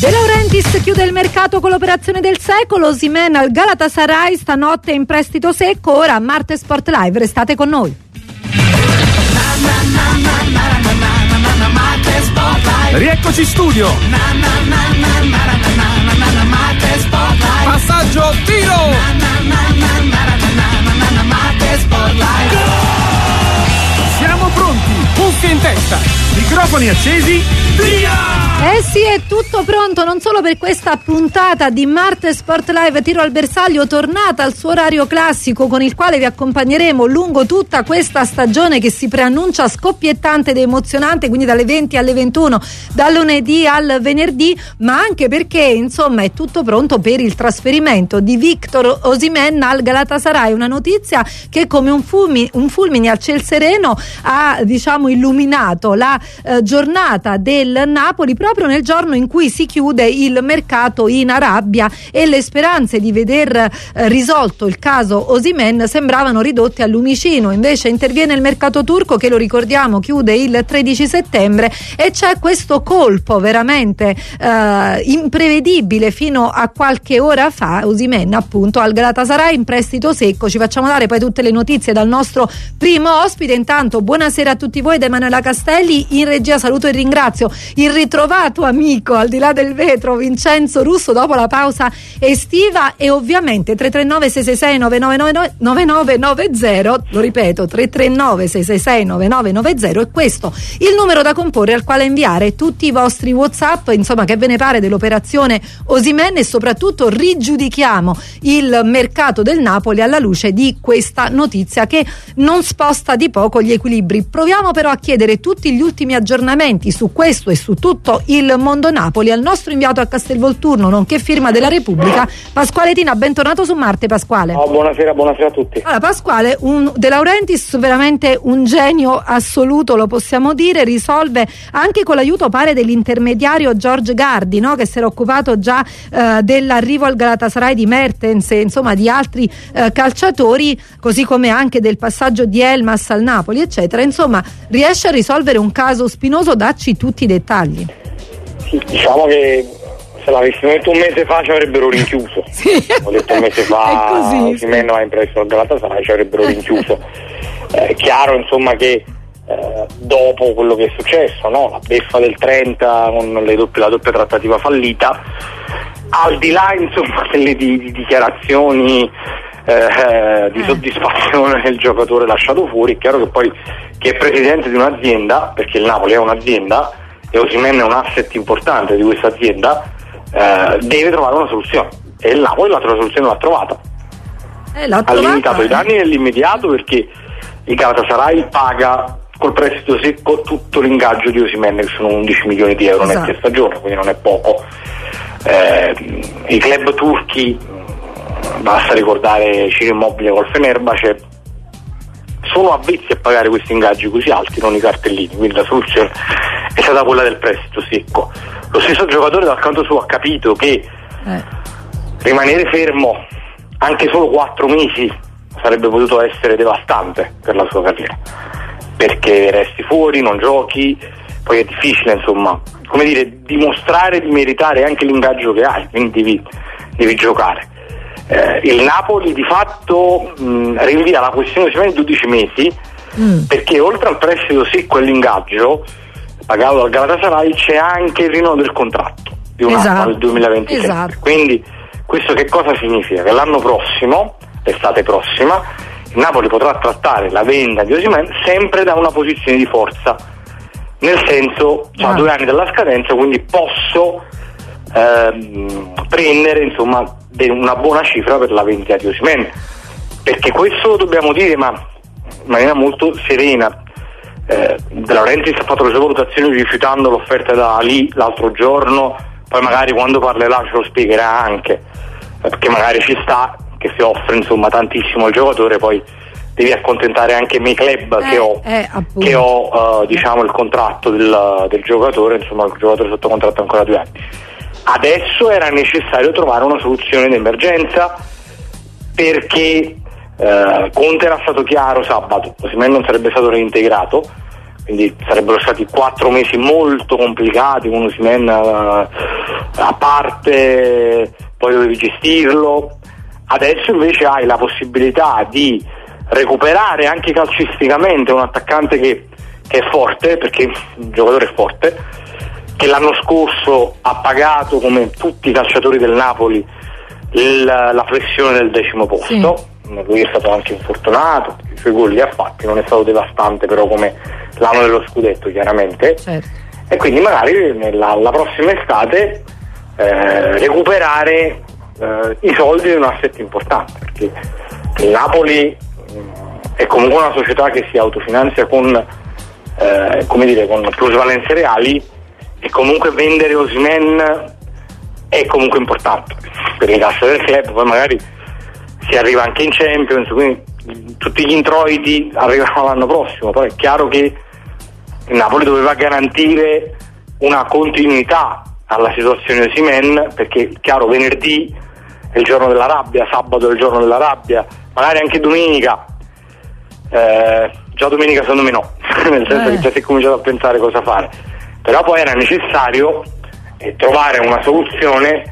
De Laurentiis chiude il mercato con l'operazione del secolo. Osimhen al Galatasaray, stanotte in prestito secco. Ora Marte Sport Live, restate con noi. Rieccoci in studio. Passaggio, tiro. Siamo pronti, cuffie in testa, microfoni accesi, via! Eh sì, è tutto pronto, non solo per questa puntata di Marte Sport Live Tiro al bersaglio, tornata al suo orario classico con il quale vi accompagneremo lungo tutta questa stagione che si preannuncia scoppiettante ed emozionante, quindi dalle 20 alle 21, dal lunedì al venerdì, ma anche perché insomma è tutto pronto per il trasferimento di Victor Osimhen al Galatasaray, una notizia che come un fulmine a ciel sereno ha illuminato la giornata del Napoli proprio nel giorno in cui si chiude il mercato in Arabia e le speranze di veder risolto il caso Osimhen sembravano ridotte al lumicino. Invece interviene il mercato turco che, lo ricordiamo, chiude il 13 settembre e c'è questo colpo veramente imprevedibile fino a qualche ora fa. Osimhen appunto al Galatasaray in prestito secco. Ci facciamo dare poi tutte le notizie dal nostro primo ospite. Intanto buonasera a tutti voi da Emanuela Castelli, in regia saluto e ringrazio il ritrovato amico al di là del vetro Vincenzo Russo dopo la pausa estiva, e ovviamente 339 666 9990, lo ripeto 339 666 9990 è questo il numero da comporre al quale inviare tutti i vostri WhatsApp, insomma, che ve ne pare dell'operazione Osimhen, e soprattutto rigiudichiamo il mercato del Napoli alla luce di questa notizia che non sposta di poco gli equilibri. Proviamo però a chiedere tutti gli ultimi aggiornamenti su questo e su tutto il mondo Napoli al nostro inviato a Castelvolturno, nonché firma della Repubblica, Pasquale Tina. Bentornato su Marte, Pasquale. Oh, buonasera a tutti. Allora, Pasquale, De Laurentiis veramente un genio assoluto, lo possiamo dire, risolve anche con l'aiuto, pare, dell'intermediario George Gardi, no? Che si era occupato già dell'arrivo al Galatasaray di Mertens e insomma di altri calciatori, così come anche del passaggio di Elmas al Napoli, eccetera. Insomma, riesce a risolvere un caso spinoso. Dacci tutti i dettagli. Diciamo che se l'avessimo detto un mese fa ci avrebbero rinchiuso. Sì. Ho detto un mese fa Osimhen va in prestito al Galatasaray, ci avrebbero rinchiuso. È chiaro insomma che dopo quello che è successo, no? La beffa del 30 con la doppia trattativa fallita, al di là insomma delle di dichiarazioni di soddisfazione del giocatore lasciato fuori, è chiaro che poi chi è presidente di un'azienda, perché il Napoli è un'azienda e Osimhen è un asset importante di questa azienda, deve trovare una soluzione, e il Napoli la soluzione l'ha trovata. Ha limitato i danni nell'immediato, perché il Galatasaray paga col prestito secco tutto l'ingaggio di Osimhen, che sono 11 milioni di euro netti a stagione, quindi non è poco. I club turchi, basta ricordare Ciro Immobile col Fenerbahce, sono avvezzi a pagare questi ingaggi così alti, non i cartellini, quindi la soluzione è stata quella del prestito secco. Lo stesso giocatore dal canto suo ha capito che rimanere fermo anche solo 4 mesi sarebbe potuto essere devastante per la sua carriera, perché resti fuori, non giochi, poi è difficile insomma, come dire, dimostrare di meritare anche l'ingaggio che hai, quindi devi giocare. Il Napoli di fatto rinvia la questione di 12 mesi, perché oltre al prestito secco e l'ingaggio pagato dal Galatasaray c'è anche il rinnovo del contratto di un anno al 2027. Quindi questo che cosa significa? Che l'anno prossimo, l'estate prossima, il Napoli potrà trattare la vendita di Osimhen sempre da una posizione di forza, nel senso a 2 anni dalla scadenza, quindi posso prendere insomma una buona cifra per la vendita di Osimhen, perché questo lo dobbiamo dire ma in maniera molto serena. De Laurentiis ha fatto le sue valutazioni rifiutando l'offerta da Ali l'altro giorno, poi magari quando parlerà ce lo spiegherà anche, perché magari ci sta che si offre insomma tantissimo al giocatore, poi devi accontentare anche i miei club che ho diciamo il contratto del giocatore, insomma il giocatore sotto contratto ancora 2 anni. Adesso era necessario trovare una soluzione d'emergenza, perché Conte era stato chiaro sabato, Osimhen non sarebbe stato reintegrato, quindi sarebbero stati 4 mesi molto complicati, con Osimhen a parte, poi dovevi gestirlo. Adesso invece hai la possibilità di recuperare anche calcisticamente un attaccante che è forte, perché il giocatore è forte, che l'anno scorso ha pagato, come tutti i calciatori del Napoli, la flessione del 10° posto. Sì. Lui è stato anche infortunato, i suoi gol li ha fatti, non è stato devastante però come l'anno dello scudetto, chiaramente. Certo. E quindi magari la prossima estate recuperare i soldi di un asset importante, perché il Napoli è comunque una società che si autofinanzia con plusvalenze reali, e comunque vendere Osimhen è comunque importante per le casse del club. Poi magari si arriva anche in Champions, quindi tutti gli introiti arrivano l'anno prossimo. Poi è chiaro che il Napoli doveva garantire una continuità alla situazione Osimhen, perché è chiaro, venerdì è il giorno della rabbia, sabato è il giorno della rabbia, magari anche domenica. Già domenica secondo me no, nel senso che già si è cominciato a pensare cosa fare, però poi era necessario trovare una soluzione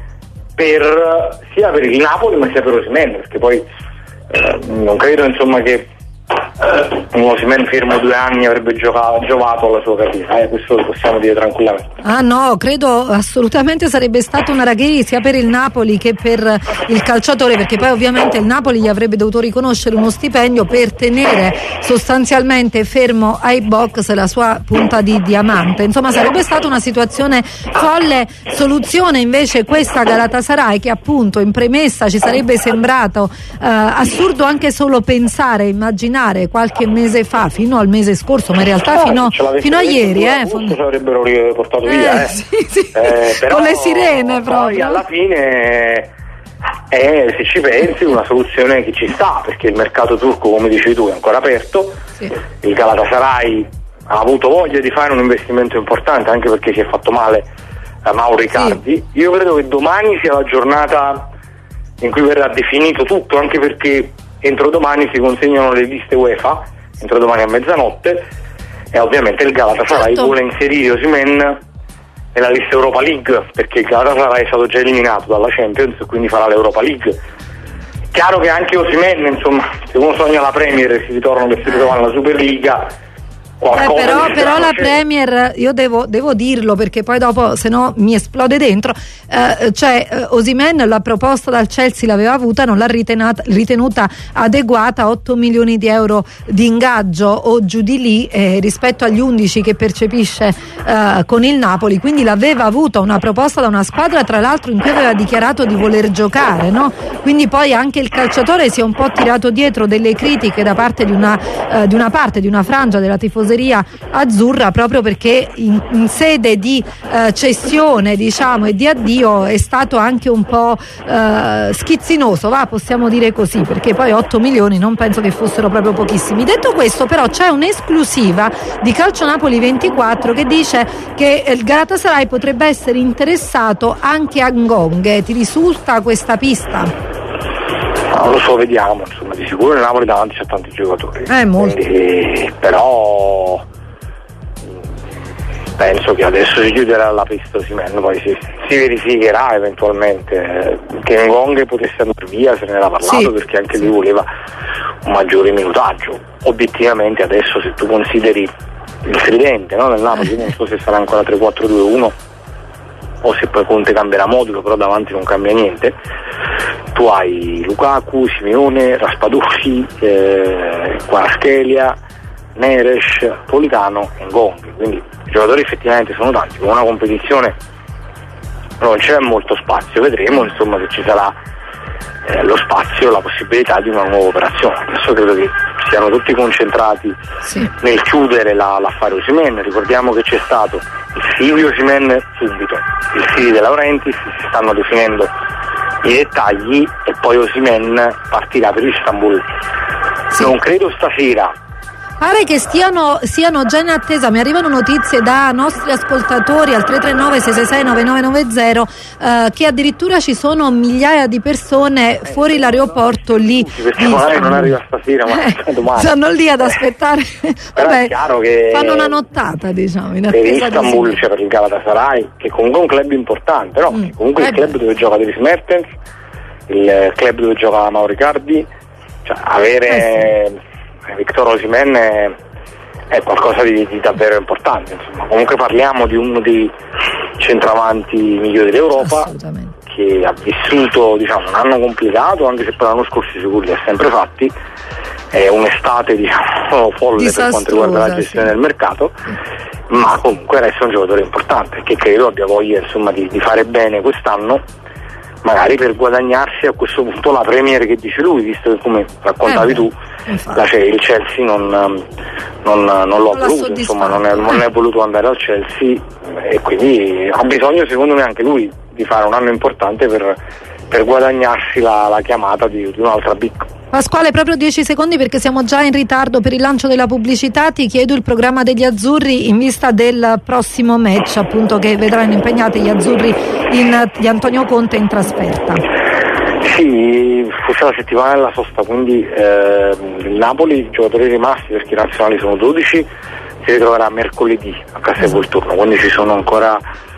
sia per il Napoli ma sia per Osimhen, perché poi non credo insomma che un Osimhen fermo 2 anni avrebbe giovato alla sua carriera, questo lo possiamo dire tranquillamente. No, credo assolutamente sarebbe stato una raghi sia per il Napoli che per il calciatore, perché poi ovviamente il Napoli gli avrebbe dovuto riconoscere uno stipendio per tenere sostanzialmente fermo ai box la sua punta di diamante. Insomma, sarebbe stata una situazione folle. Soluzione invece questa Galatasaray, che appunto in premessa ci sarebbe sembrato assurdo anche solo pensare, immaginare qualche mese fa, fino al mese scorso, ma in realtà fino a ieri ci avrebbero riportato via però con le sirene proprio. Poi alla fine se ci pensi una soluzione che ci sta, perché il mercato turco, come dici tu, è ancora aperto. Il Galatasaray ha avuto voglia di fare un investimento importante, anche perché si è fatto male a Mauro Icardi. Io credo che domani sia la giornata in cui verrà definito tutto, anche perché entro domani si consegnano le liste UEFA, entro domani a mezzanotte, e ovviamente il Galatasaray vuole inserire Osimhen nella lista Europa League, perché il Galatasaray è stato già eliminato dalla Champions, quindi farà l'Europa League. Chiaro che anche Osimhen, insomma, se uno sogna la Premier e si ritorna alla Superliga, però la Premier, io devo dirlo, perché poi dopo se no mi esplode dentro, Osimhen la proposta dal Chelsea l'aveva avuta, non l'ha ritenuta adeguata, 8 milioni di euro di ingaggio o giù di lì, rispetto agli 11 che percepisce con il Napoli, quindi l'aveva avuta una proposta da una squadra tra l'altro in cui aveva dichiarato di voler giocare, no? Quindi poi anche il calciatore si è un po' tirato dietro delle critiche da parte di una frangia della tifoseria azzurra, proprio perché in sede di cessione, diciamo, e di addio è stato anche un po' schizzinoso, possiamo dire così, perché poi 8 milioni non penso che fossero proprio pochissimi. Detto questo, però, c'è un'esclusiva di Calcio Napoli 24 che dice che il Galatasaray potrebbe essere interessato anche a Ngong. Ti risulta questa pista? Non lo so, vediamo, insomma, di sicuro nel Napoli davanti c'è tanti giocatori, però penso che adesso si chiuderà la pista Osimhen, poi si verificherà eventualmente che Ngong potesse andare via, se ne era parlato, perché anche lui voleva un maggiore minutaggio. Obiettivamente adesso, se tu consideri il tridente, no, nel Napoli, non so se sarà ancora 3-4-2-1 o se poi Conte cambierà modulo, però davanti non cambia niente. Tu hai Lukaku, Simeone, Raspadori, Kvaratskhelia, Neres, Politano e Ngong, quindi i giocatori effettivamente sono tanti. Con una competizione non c'è molto spazio, vedremo insomma se ci sarà lo spazio, la possibilità di una nuova operazione. Adesso credo che siano tutti concentrati nel chiudere l'affare Osimhen. Ricordiamo che c'è stato il sì di Osimhen subito, il sì di De Laurentiis, si stanno definendo i dettagli e poi Osimhen partirà per Istanbul. Non credo stasera, Pare che siano già in attesa, mi arrivano notizie da nostri ascoltatori al 339-666-9990 che addirittura ci sono migliaia di persone fuori l'aeroporto lì. Perché magari non arriva stasera, ma domani. Stanno lì ad aspettare. Però è chiaro che fanno una nottata, diciamo, in per attesa Istanbul, cioè per il Galatasaray, che comunque è un club importante, però comunque il club dove gioca Dries Mertens, il club dove gioca Mauro Icardi, cioè avere Victor Osimhen è qualcosa di davvero importante, insomma. Comunque parliamo di uno dei centravanti migliori d'Europa, che ha vissuto, diciamo, un anno complicato, anche se per l'anno scorso sicuro li ha sempre fatti. È un'estate, diciamo, folle per quanto riguarda la gestione del mercato, ma comunque resta un giocatore importante che credo abbia voglia, insomma, di fare bene quest'anno, magari per guadagnarsi a questo punto la Premier che dice lui, visto che, come raccontavi tu, il Chelsea non l'ha voluto, insomma, non è voluto andare al Chelsea, e quindi ha bisogno, secondo me, anche lui di fare un anno importante per guadagnarsi la chiamata di un'altra big. Pasquale, proprio 10 secondi perché siamo già in ritardo per il lancio della pubblicità. Ti chiedo il programma degli azzurri in vista del prossimo match, appunto, che vedranno impegnati gli azzurri di Antonio Conte in trasferta. Sì, questa è la settimana della sosta, quindi il Napoli, i giocatori rimasti, perché i nazionali sono 12, si ritroverà mercoledì a Castelvolturno, quindi c'è ancora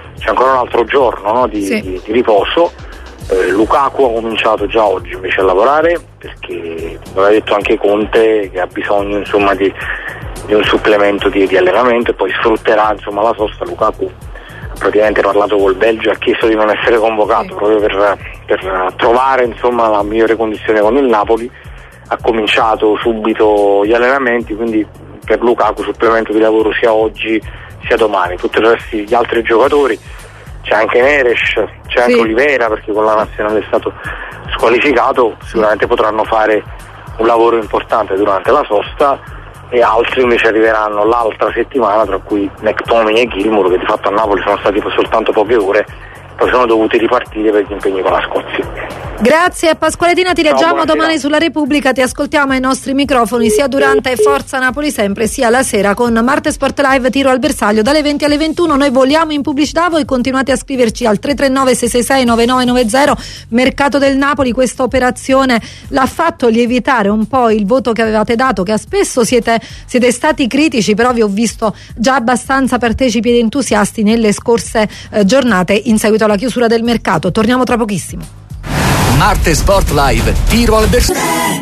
un altro giorno, no, di riposo. Lukaku ha cominciato già oggi invece a lavorare, perché aveva detto anche Conte che ha bisogno, insomma, di un supplemento di allenamento, e poi sfrutterà, insomma, la sosta. Lukaku ha praticamente parlato col Belgio e ha chiesto di non essere convocato proprio per trovare, insomma, la migliore condizione con il Napoli. Ha cominciato subito gli allenamenti, quindi per Lukaku supplemento di lavoro sia oggi sia domani. Tutti gli altri giocatori, c'è anche Neres, c'è anche Oliveira, perché con la nazionale è stato squalificato, sicuramente potranno fare un lavoro importante durante la sosta, e altri invece arriveranno l'altra settimana, tra cui McTominay e Gilmour, che di fatto a Napoli sono stati soltanto poche ore, poi sono dovuti ripartire per gli impegni con la Scozia. Grazie a Pasqualetina, ti leggiamo domani sulla Repubblica, ti ascoltiamo ai nostri microfoni sia durante Forza Napoli Sempre sia la sera con Marte Sport Live Tiro al Bersaglio dalle 20 alle 21. Noi voliamo in pubblicità, voi continuate a scriverci al 339-666-9990. Mercato del Napoli, questa operazione l'ha fatto lievitare un po' il voto che avevate dato, che spesso siete stati critici, però vi ho visto già abbastanza partecipi ed entusiasti nelle scorse giornate in seguito alla chiusura del mercato. Torniamo tra pochissimo. Marte Sport Live Tiro al Bersaglio.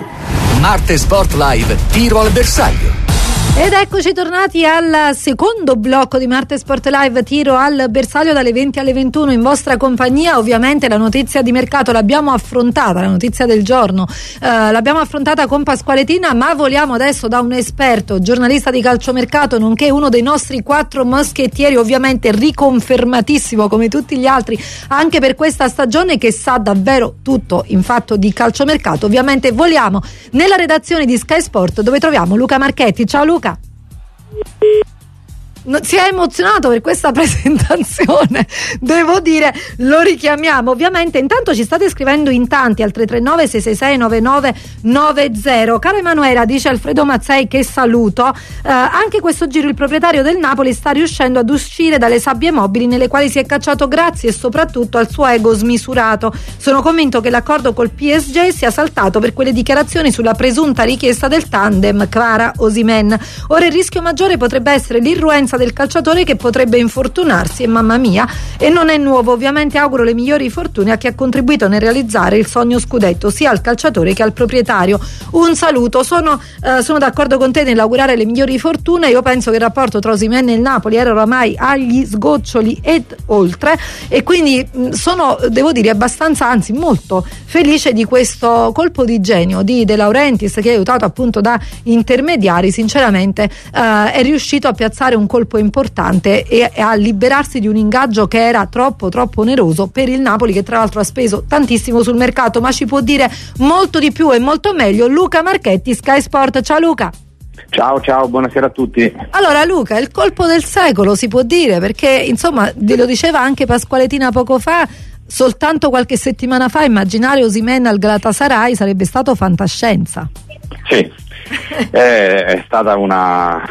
Marte Sport Live Tiro al Bersaglio. Ed eccoci tornati al secondo blocco di Marte Sport Live Tiro al Bersaglio dalle 20 alle 21 in vostra compagnia. Ovviamente la notizia di mercato l'abbiamo affrontata, la notizia del giorno l'abbiamo affrontata con Pasqualetina, ma voliamo adesso da un esperto, giornalista di calciomercato, nonché uno dei nostri 4 moschettieri, ovviamente riconfermatissimo come tutti gli altri anche per questa stagione, che sa davvero tutto in fatto di calciomercato. Ovviamente voliamo nella redazione di Sky Sport, dove troviamo Luca Marchetti. Ciao Luca. Si è emozionato per questa presentazione, devo dire, lo richiamiamo. Ovviamente intanto ci state scrivendo in tanti al 339-666-9990. Caro Emanuela, dice Alfredo Mazzei, che saluto, anche questo giro il proprietario del Napoli sta riuscendo ad uscire dalle sabbie mobili nelle quali si è cacciato grazie soprattutto al suo ego smisurato. Sono convinto che l'accordo col PSG sia saltato per quelle dichiarazioni sulla presunta richiesta del tandem Kvara-Osimhen. Ora il rischio maggiore potrebbe essere l'irruenza del calciatore, che potrebbe infortunarsi, e mamma mia, e non è nuovo. Ovviamente auguro le migliori fortune a chi ha contribuito nel realizzare il sogno scudetto, sia al calciatore che al proprietario. Un saluto. Sono d'accordo con te nell'augurare le migliori fortune. Io penso che il rapporto tra Osimhen e il Napoli era oramai agli sgoccioli ed oltre, e quindi sono, devo dire, abbastanza, anzi molto felice di questo colpo di genio di De Laurentiis, che è aiutato appunto da intermediari. Sinceramente è riuscito a piazzare un colpo importante e a liberarsi di un ingaggio che era troppo oneroso per il Napoli, che tra l'altro ha speso tantissimo sul mercato, ma ci può dire molto di più e molto meglio Luca Marchetti, Sky Sport. Ciao Luca. Ciao, buonasera a tutti. Allora Luca, il colpo del secolo si può dire, perché insomma lo diceva anche Pasqualetina poco fa, soltanto qualche settimana fa immaginare Osimhen al Galatasaray sarebbe stato fantascienza. Sì, è stata una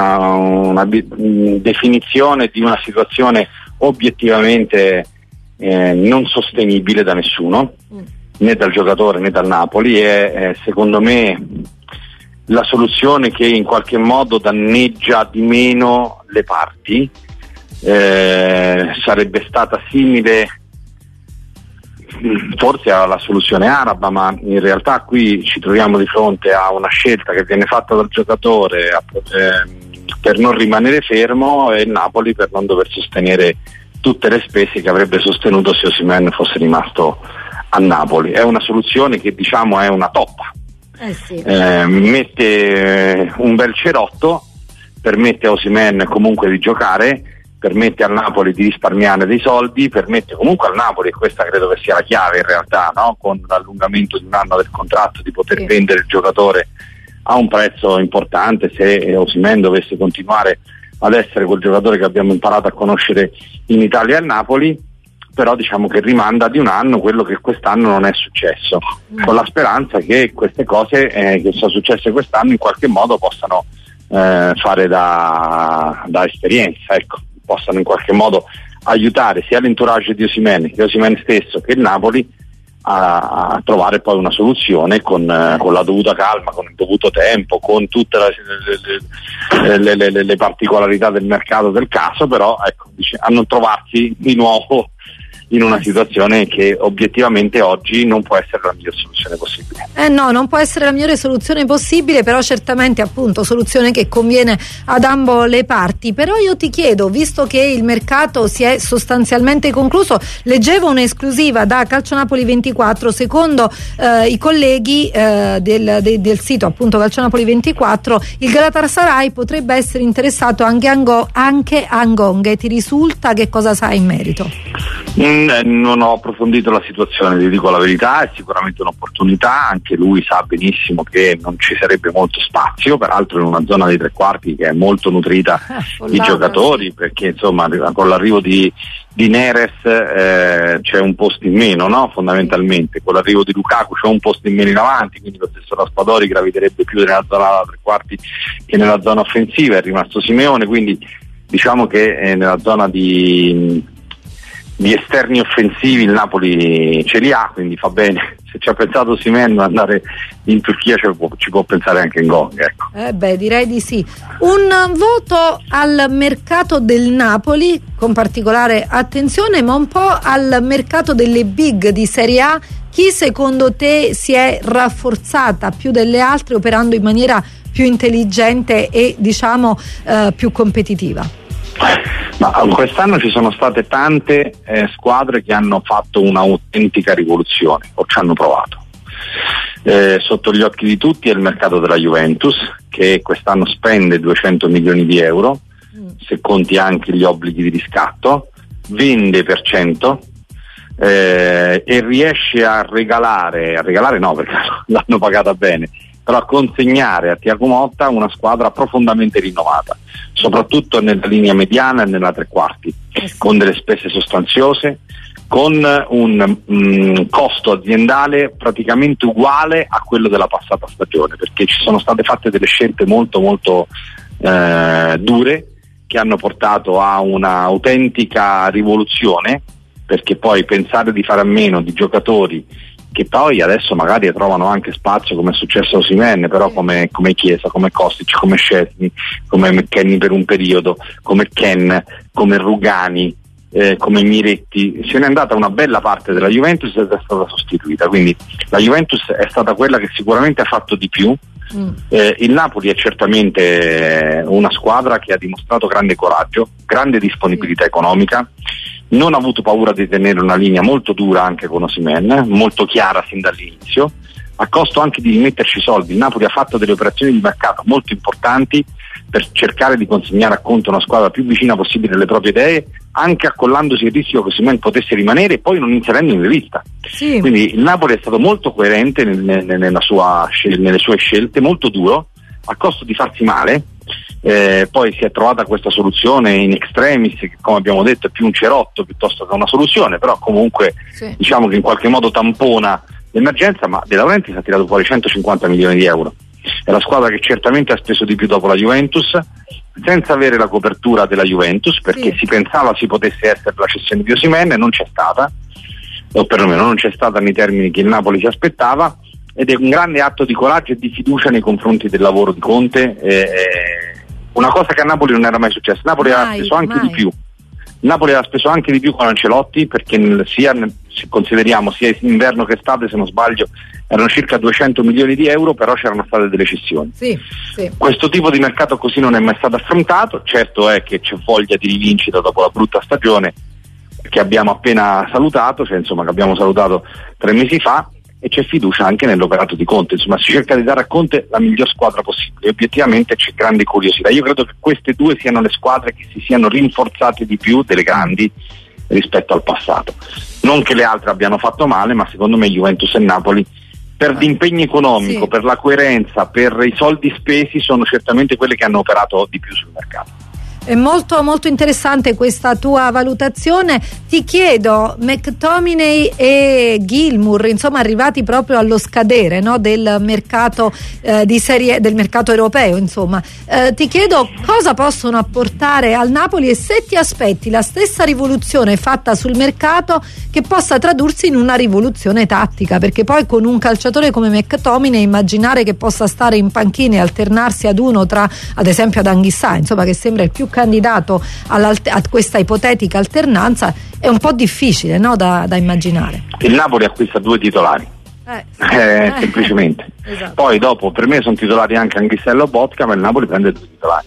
definizione di una situazione obiettivamente non sostenibile da nessuno, né dal giocatore né dal Napoli, e secondo me la soluzione che in qualche modo danneggia di meno le parti sarebbe stata simile forse alla soluzione araba, ma in realtà qui ci troviamo di fronte a una scelta che viene fatta dal giocatore per non rimanere fermo, e il Napoli per non dover sostenere tutte le spese che avrebbe sostenuto se Osimhen fosse rimasto a Napoli. È una soluzione che diciamo è una toppa, sì. Mette un bel cerotto, permette a Osimhen comunque di giocare, permette al Napoli di risparmiare dei soldi, permette comunque al Napoli, e questa credo che sia la chiave in realtà, no? Con l'allungamento di un anno del contratto, di poter vendere il giocatore a un prezzo importante se Osimhen dovesse continuare ad essere quel giocatore che abbiamo imparato a conoscere in Italia e al Napoli, però diciamo che rimanda di un anno quello che quest'anno non è successo, con la speranza che queste cose che sono successe quest'anno in qualche modo possano fare da esperienza, ecco, possano in qualche modo aiutare sia l'entourage di Osimhen che Osimhen stesso che il Napoli a trovare poi una soluzione con la dovuta calma, con il dovuto tempo, con tutte le particolarità del mercato del caso, però ecco, a non trovarsi di nuovo in una situazione che obiettivamente oggi non può essere la migliore soluzione possibile. No, non può essere la migliore soluzione possibile, però certamente appunto soluzione che conviene ad ambo le parti. Però io ti chiedo, visto che il mercato si è sostanzialmente concluso, leggevo un'esclusiva da Calcio Napoli 24, secondo i colleghi del sito appunto Calcio Napoli 24, il Galatasaray potrebbe essere interessato anche a Ngonge. Ti risulta? Che cosa sai in merito? Non ho approfondito la situazione, ti dico la verità, è sicuramente un'opportunità, anche lui sa benissimo che non ci sarebbe molto spazio, peraltro in una zona dei tre quarti che è molto nutrita di giocatori, sì. Perché insomma con l'arrivo di Neres c'è un posto in meno, no? Fondamentalmente con l'arrivo di Lukaku c'è un posto in meno in avanti, quindi lo stesso Raspadori graviterebbe più nella zona tre quarti che nella zona offensiva, è rimasto Simeone, quindi diciamo che nella zona di esterni offensivi il Napoli ce li ha, quindi fa bene. Se ci ha pensato Osimhen andare in Turchia ci può pensare anche Ngonge, ecco. Direi di sì. Un voto al mercato del Napoli con particolare attenzione, ma un po' al mercato delle big di Serie A. Chi secondo te si è rafforzata più delle altre operando in maniera più intelligente e diciamo più competitiva? Ma quest'anno ci sono state tante squadre che hanno fatto un'autentica rivoluzione o ci hanno provato. Sotto gli occhi di tutti è il mercato della Juventus, che quest'anno spende 200 milioni di euro, se conti anche gli obblighi di riscatto, vende per 100 e riesce a regalare no perché l'hanno pagata bene, però a consegnare a Thiago Motta una squadra profondamente rinnovata, soprattutto nella linea mediana e nella tre quarti, con delle spese sostanziose, con un costo aziendale praticamente uguale a quello della passata stagione, perché ci sono state fatte delle scelte molto molto dure che hanno portato a una autentica rivoluzione, perché poi pensare di fare a meno di giocatori che poi adesso magari trovano anche spazio, come è successo a Osimhen, però come Chiesa, come Kostic, come Szczesny, come McKennie per un periodo, come Ken, come Rugani, come Miretti, se n'è andata una bella parte della Juventus ed è stata sostituita, quindi la Juventus è stata quella che sicuramente ha fatto di più. Il Napoli è certamente una squadra che ha dimostrato grande coraggio, grande disponibilità economica, non ha avuto paura di tenere una linea molto dura anche con Osimhen, molto chiara sin dall'inizio, a costo anche di rimetterci soldi. Il Napoli ha fatto delle operazioni di mercato molto importanti per cercare di consegnare a conto una squadra più vicina possibile alle proprie idee, anche accollandosi il rischio che Osimhen potesse rimanere e poi non inserendo in rivista. Sì. Quindi il Napoli è stato molto coerente nelle sue scelte, molto duro, a costo di farsi male. Poi si è trovata questa soluzione in extremis che, come abbiamo detto, è più un cerotto piuttosto che una soluzione, però comunque sì, diciamo che in qualche modo tampona l'emergenza. Ma De Laurentiis ha tirato fuori 150 milioni di euro è la squadra che certamente ha speso di più dopo la Juventus, senza avere la copertura della Juventus, perché si pensava si potesse essere la cessione di Osimhen, non c'è stata, o perlomeno non c'è stata nei termini che il Napoli si aspettava, ed è un grande atto di coraggio e di fiducia nei confronti del lavoro di Conte, una cosa che a Napoli non era mai successa. Napoli aveva speso anche di più. Napoli aveva speso anche di più con Ancelotti, perché se consideriamo sia inverno che estate, se non sbaglio, erano circa 200 milioni di euro, però c'erano state delle cessioni. Sì. Questo tipo di mercato così non è mai stato affrontato. Certo è che c'è voglia di rivincita dopo la brutta stagione che abbiamo appena salutato, cioè insomma che abbiamo salutato 3 mesi fa, e c'è fiducia anche nell'operato di Conte. Insomma, si cerca di dare a Conte la miglior squadra possibile e obiettivamente c'è grande curiosità. Io credo che queste due siano le squadre che si siano rinforzate di più delle grandi rispetto al passato. Non che le altre abbiano fatto male, ma secondo me Juventus e Napoli, per l'impegno economico, per la coerenza, per i soldi spesi, sono certamente quelle che hanno operato di più sul mercato. È molto molto interessante questa tua valutazione. Ti chiedo, McTominay e Gilmour, insomma, arrivati proprio allo scadere, no, del mercato del mercato europeo, insomma, ti chiedo cosa possono apportare al Napoli e se ti aspetti la stessa rivoluzione fatta sul mercato che possa tradursi in una rivoluzione tattica, perché poi con un calciatore come McTominay immaginare che possa stare in panchina e alternarsi ad uno tra, ad esempio, ad Anguissa, insomma, che sembra il più candidato a questa ipotetica alternanza, è un po' difficile, no, da immaginare. Il Napoli acquista 2 titolari, semplicemente. Esatto. Poi dopo, per me sono titolari anche Anguissa e Lobotka, ma il Napoli prende 2 titolari.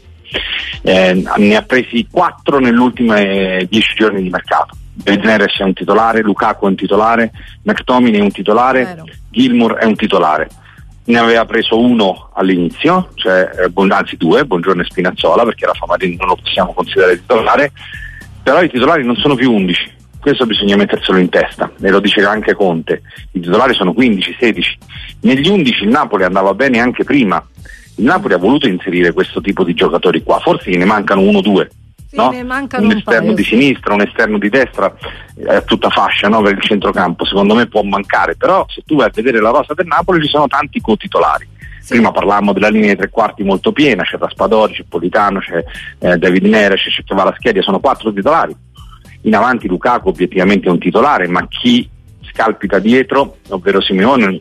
Ne ha presi 4 negli ultimi 10 giorni di mercato. Neres è un titolare, Lukaku è un titolare, McTominay è un titolare, Gilmour è un titolare. Ne aveva preso 1 all'inizio, anzi 2, Buongiorno e Spinazzola, perché la Famarini non lo possiamo considerare titolare, però i titolari non sono più 11, questo bisogna metterselo in testa, e lo dice anche Conte, i titolari sono 15, 16, negli 11 il Napoli andava bene anche prima, il Napoli ha voluto inserire questo tipo di giocatori qua, forse ne mancano 1 o 2. No? Un esterno di sinistra, un esterno di destra, tutta fascia, no, per il centrocampo, secondo me può mancare, però se tu vai a vedere la rosa del Napoli ci sono tanti co-titolari. Prima parlavamo della linea dei 3 quarti molto piena, c'è Raspadori, c'è Politano, c'è David Neres, c'è Kvaratskhelia, sono 4 titolari. In avanti Lukaku obiettivamente è un titolare, ma chi scalpita dietro, ovvero Simeone,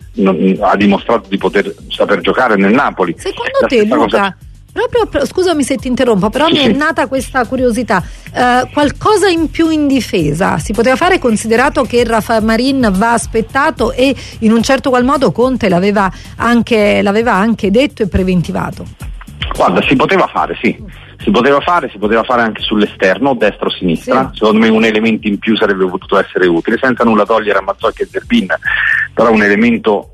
ha dimostrato di poter saper giocare nel Napoli. Secondo te, Luca, proprio, scusami se ti interrompo, però mi è nata questa curiosità, qualcosa in più in difesa si poteva fare, considerato che Rafa Marin va aspettato e in un certo qual modo Conte l'aveva anche detto e preventivato? Guarda, si poteva fare, si poteva fare anche sull'esterno, destra o sinistra. Secondo me un elemento in più sarebbe potuto essere utile, senza nulla togliere a Mazzocchi e Zerbin, però un elemento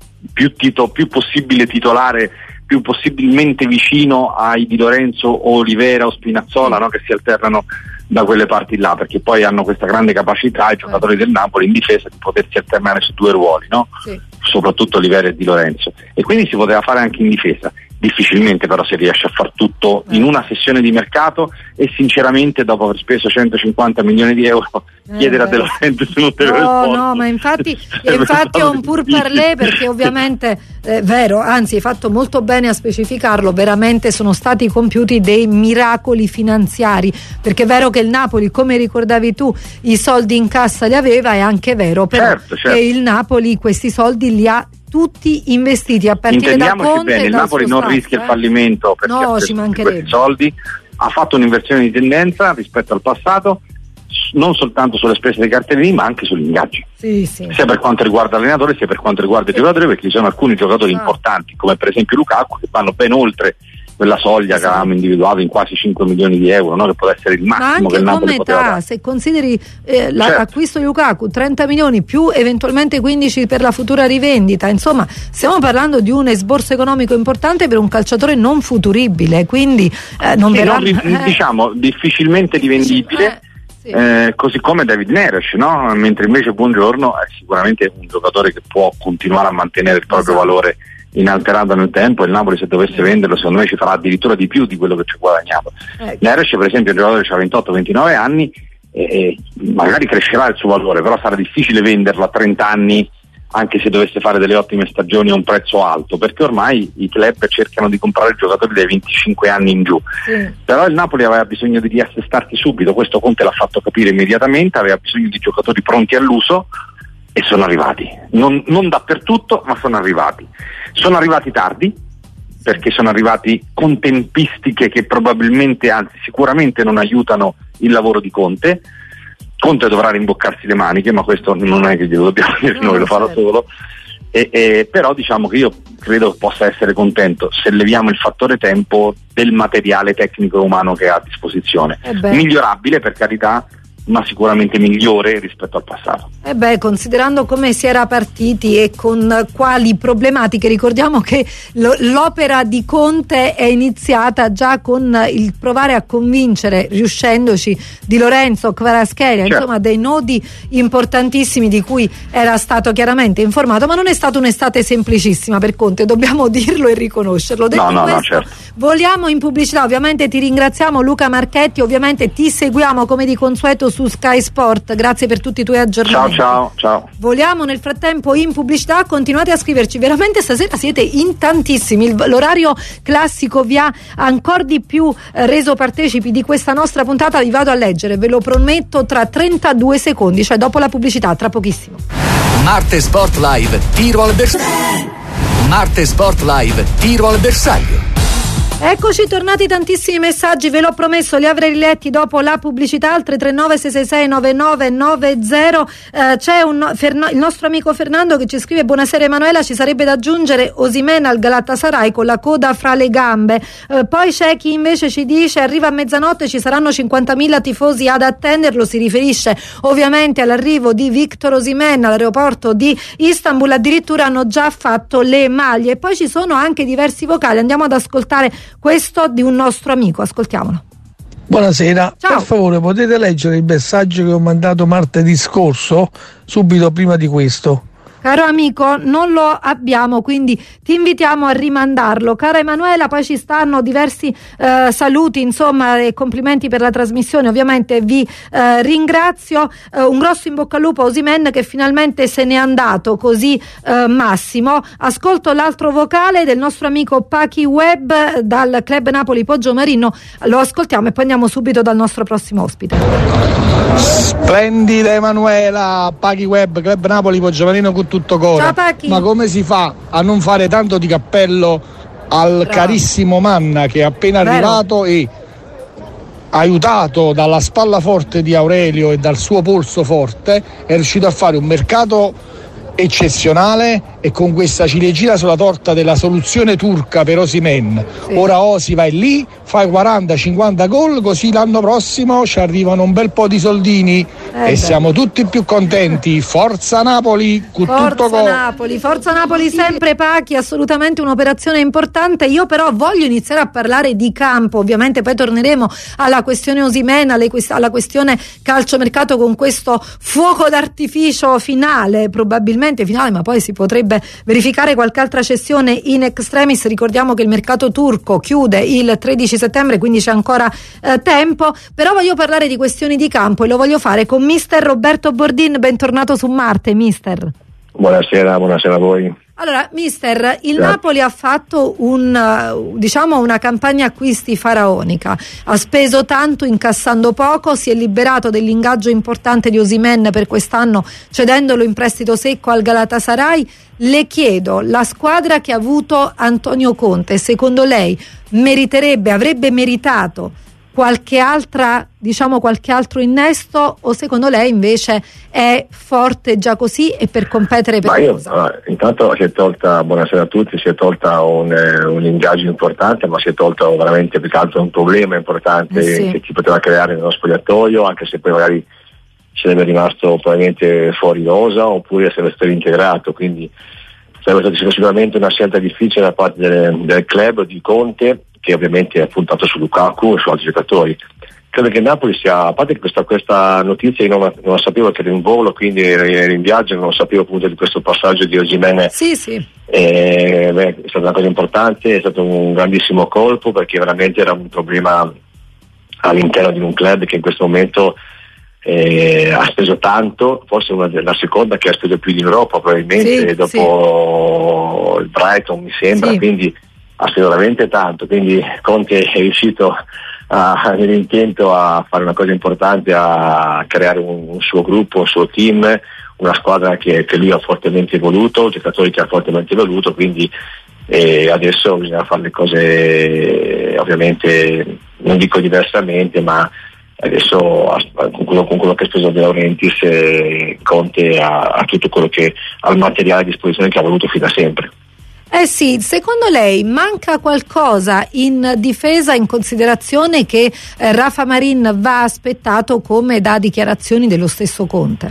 più possibile titolare, più possibilmente vicino ai Di Lorenzo o Olivera o Spinazzola, no, che si alternano da quelle parti là, perché poi hanno questa grande capacità i giocatori del Napoli in difesa di potersi alternare su 2 ruoli, no? Soprattutto Olivera e Di Lorenzo, e quindi si poteva fare anche in difesa. Difficilmente però si riesce a far tutto in una sessione di mercato, e sinceramente dopo aver speso 150 milioni di euro chiedere a De Laurentiis se non te lo rispondo. No, ma infatti è un pur parler, perché ovviamente è vero, anzi hai fatto molto bene a specificarlo, veramente sono stati compiuti dei miracoli finanziari, perché è vero che il Napoli, come ricordavi tu, i soldi in cassa li aveva, è anche vero però che il Napoli questi soldi li ha tutti investiti a partire da Conte. Bene, il Napoli non rischia il fallimento perché ha preso questi soldi, ha fatto un'inversione di tendenza rispetto al passato, non soltanto sulle spese dei cartellini ma anche sugli ingaggi, sia per quanto riguarda l'allenatore sia per quanto riguarda i giocatori, perché ci sono alcuni giocatori importanti come per esempio Lukaku che vanno ben oltre quella soglia che avevamo individuato in quasi 5 milioni di euro, no? Che può essere il massimo che il Napoli poteva dare. Se consideri l'acquisto di Lukaku 30 milioni più eventualmente 15 per la futura rivendita, insomma stiamo parlando di un esborso economico importante per un calciatore non futuribile, quindi diciamo difficilmente rivendibile. Così come David Neres, no? Mentre invece Buongiorno è sicuramente un giocatore che può continuare a mantenere il proprio valore inalterato nel tempo, e il Napoli se dovesse venderlo secondo me ci farà addirittura di più di quello che ci ha guadagnato. Neres per esempio è un giocatore che ha 28-29 anni e magari crescerà il suo valore, però sarà difficile venderlo a 30 anni anche se dovesse fare delle ottime stagioni a un prezzo alto, perché ormai i club cercano di comprare giocatori dai 25 anni in giù. Però il Napoli aveva bisogno di riassestarsi subito, questo Conte l'ha fatto capire immediatamente, aveva bisogno di giocatori pronti all'uso e sono arrivati, non dappertutto, ma sono arrivati tardi, perché sono arrivati con tempistiche che probabilmente, anzi sicuramente non aiutano il lavoro di Conte. Conte dovrà rimboccarsi le maniche, ma questo non è che glielo dobbiamo dire noi, lo farà solo. Però diciamo che io credo possa essere contento se leviamo il fattore tempo del materiale tecnico e umano che ha a disposizione. Migliorabile, per carità, ma sicuramente migliore rispetto al passato. Considerando come si era partiti e con quali problematiche, ricordiamo che l'opera di Conte è iniziata già con il provare a convincere, riuscendoci, Di Lorenzo, Kvaratskhelia, insomma dei nodi importantissimi di cui era stato chiaramente informato, ma non è stata un'estate semplicissima per Conte, dobbiamo dirlo e riconoscerlo. Voliamo in pubblicità, ovviamente ti ringraziamo Luca Marchetti, ovviamente ti seguiamo come di consueto su Sky Sport, grazie per tutti i tuoi aggiornamenti. Ciao. Voliamo nel frattempo in pubblicità, continuate a scriverci, veramente stasera siete in tantissimi, l'orario classico vi ha ancora di più reso partecipi di questa nostra puntata, vi vado a leggere, ve lo prometto, tra 32 secondi, cioè dopo la pubblicità, tra pochissimo. Marte Sport Live, tiro al bersaglio. Marte Sport Live, tiro al bersaglio. Eccoci tornati, tantissimi messaggi, ve l'ho promesso, li avrei letti dopo la pubblicità, al 339 666 9990. C'è il nostro amico Fernando che ci scrive: buonasera Emanuela, ci sarebbe da aggiungere Osimhen al Galatasaray con la coda fra le gambe. Poi c'è chi invece ci dice: arriva a mezzanotte, ci saranno 50.000 tifosi ad attenderlo, si riferisce ovviamente all'arrivo di Victor Osimhen all'aeroporto di Istanbul, addirittura hanno già fatto le maglie. E poi ci sono anche diversi vocali, andiamo ad ascoltare questo di un nostro amico, ascoltiamolo. Buonasera. Ciao. Per favore potete leggere il messaggio che ho mandato martedì scorso, subito prima di questo? Caro amico, non lo abbiamo, quindi ti invitiamo a rimandarlo. Cara Emanuela, poi ci stanno diversi saluti, insomma, e complimenti per la trasmissione, ovviamente vi ringrazio. Un grosso in bocca al lupo a Osimhen che finalmente se n'è andato, così Massimo. Ascolto l'altro vocale del nostro amico Pachi Web dal Club Napoli Poggiomarino, lo ascoltiamo e poi andiamo subito dal nostro prossimo ospite. Splendida Emanuela, Pachi Web, Club Napoli Poggiomarino con tutto cuore. Ciao Pachi. Ma come si fa a non fare tanto di cappello al carissimo Manna, che è appena arrivato e aiutato dalla spalla forte di Aurelio e dal suo polso forte è riuscito a fare un mercato eccezionale, e con questa ciliegina sulla torta della soluzione turca per Osimhen. Ora Osi vai lì, fai 40-50 gol, così l'anno prossimo ci arrivano un bel po' di soldini e siamo tutti più contenti. Forza Napoli, Forza Napoli sempre Pachi, assolutamente un'operazione importante. Io però voglio iniziare a parlare di campo, ovviamente poi torneremo alla questione Osimhen, alla questione calciomercato, con questo fuoco d'artificio finale, probabilmente finale, ma poi si potrebbe verificare qualche altra cessione in extremis. Ricordiamo che il mercato turco chiude il 13 settembre, quindi c'è ancora tempo, però voglio parlare di questioni di campo e lo voglio fare con mister Roberto Bordin. Bentornato su Marte, mister. Buonasera a voi. Allora, mister, il Napoli ha fatto una campagna acquisti faraonica, ha speso tanto incassando poco, si è liberato dell'ingaggio importante di Osimhen per quest'anno cedendolo in prestito secco al Galatasaray. Le chiedo, la squadra che ha avuto Antonio Conte, secondo lei avrebbe meritato qualche altro innesto, o secondo lei invece è forte già così e per competere intanto si è tolta, buonasera a tutti, si è tolta un ingaggio importante, ma si è tolta veramente più che altro un problema importante che si poteva creare nello spogliatoio, anche se poi magari sarebbe rimasto probabilmente fuori rosa oppure sarebbe integrato, quindi sarebbe stata sicuramente una scelta difficile da parte del club di Conte, che ovviamente ha puntato su Lukaku e su altri giocatori. Credo che il Napoli sia, a parte che questa notizia io non la sapevo, che era in volo, quindi ero in viaggio, non sapevo appunto di questo passaggio di Osimhen. È stata una cosa importante, è stato un grandissimo colpo, perché veramente era un problema all'interno di un club che in questo momento ha speso tanto, forse la seconda che ha speso più in Europa probabilmente, dopo il Brighton mi sembra, quindi ha speso veramente tanto, quindi Conte è riuscito nell'intento a fare una cosa importante, a creare un suo gruppo, un suo team, una squadra che lui ha fortemente voluto, giocatori che ha fortemente voluto, quindi adesso bisogna fare le cose ovviamente, non dico diversamente, ma adesso con quello che ha speso De Laurentiis, Conte ha tutto quello che ha, il materiale a disposizione che ha voluto fino a sempre. Sì, secondo lei manca qualcosa in difesa, in considerazione che Rafa Marin va aspettato, come da dichiarazioni dello stesso Conte?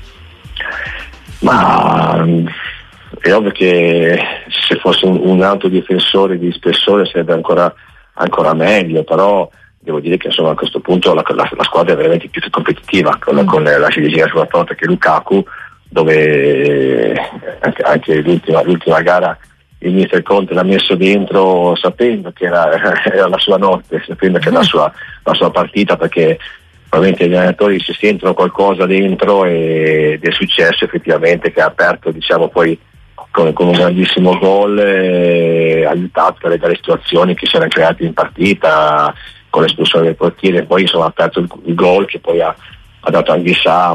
Ma è ovvio che se fosse un altro difensore di spessore sarebbe ancora meglio, però devo dire che insomma a questo punto la squadra è veramente più competitiva con la ciliegina sulla torta che Lukaku, dove anche l'ultima gara il mister Conte l'ha messo dentro sapendo che era la sua notte, sapendo che era la sua partita, perché probabilmente gli allenatori si sentono qualcosa dentro, ed è successo effettivamente che ha aperto, diciamo, poi con un grandissimo gol, aiutato dalle situazioni che si erano create in partita, con l'espulsione del portiere, poi insomma ha aperto il gol che poi ha dato a Anghissà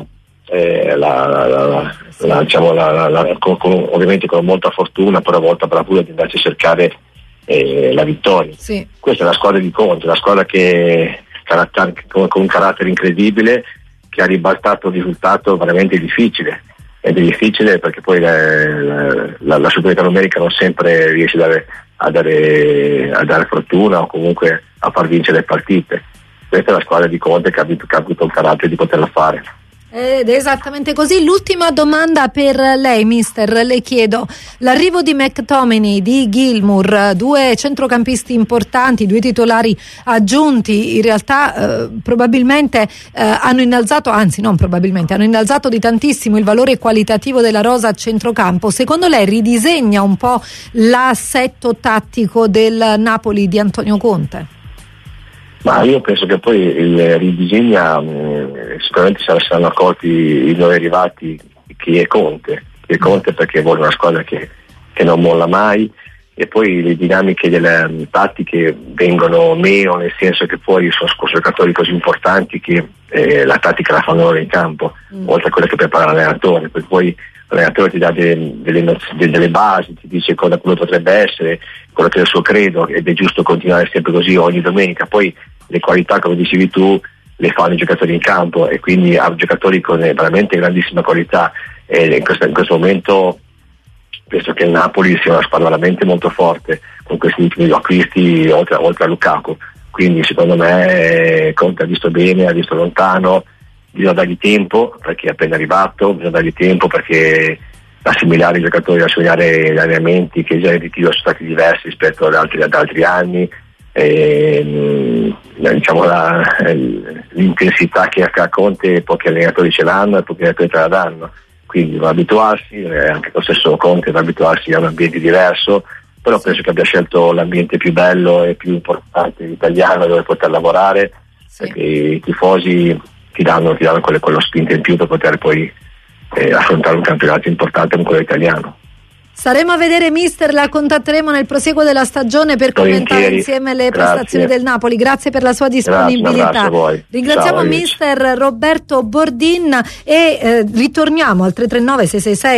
ovviamente con molta fortuna, però a volta bravura di andarci a cercare la vittoria. Questa è la squadra di Conte, la squadra che con un carattere incredibile, che ha ribaltato un risultato veramente difficile, ed è difficile perché poi la superiorità numerica non sempre riesce a dare fortuna o comunque a far vincere le partite. Questa è la squadra di Conte che ha avuto il carattere di poterla fare. Ed è esattamente così. L'ultima domanda per lei, mister, le chiedo: l'arrivo di McTominay, di Gilmour, due centrocampisti importanti, due titolari aggiunti, in realtà probabilmente hanno innalzato di tantissimo il valore qualitativo della rosa a centrocampo. Secondo lei ridisegna un po' l'assetto tattico del Napoli di Antonio Conte? Ma io penso che poi il ridisegna, sicuramente saranno accolti i nuovi arrivati, chi è Conte perché vuole una squadra che non molla mai, e poi le dinamiche delle tattiche vengono meno, nel senso che poi sono giocatori così importanti che la tattica la fanno loro in campo, oltre a quella che prepara l'allenatore, perché poi l'allenatore ti dà delle basi, ti dice cosa quello potrebbe essere, quello che è il suo credo, ed è giusto continuare sempre così ogni domenica. Poi le qualità, come dicevi tu, le fanno i giocatori in campo, e quindi ha giocatori con veramente grandissima qualità, e in questo momento penso che il Napoli sia una squadra veramente molto forte con questi ultimi acquisti, oltre a Lukaku. Quindi secondo me Conte ha visto bene, ha visto lontano, bisogna dargli tempo perché è appena arrivato, bisogna dargli tempo perché assimilare i giocatori, assimilare gli allenamenti che già in ritiro sono stati diversi rispetto ad altri anni, diciamo l'intensità che ha Conte pochi allenatori ce l'hanno e pochi allenatori ce la danno, quindi deve abituarsi, anche lo stesso Conte deve abituarsi a un ambiente diverso, però penso che abbia scelto l'ambiente più bello e più importante italiano dove poter lavorare, perché i tifosi ti danno quello spinta in più per poter poi affrontare un campionato importante come quello italiano. Staremo a vedere, mister, la contatteremo nel prosieguo della stagione per commentare insieme le prestazioni del Napoli. Grazie per la sua disponibilità. Ringraziamo mister Roberto Bordin e ritorniamo al 339 666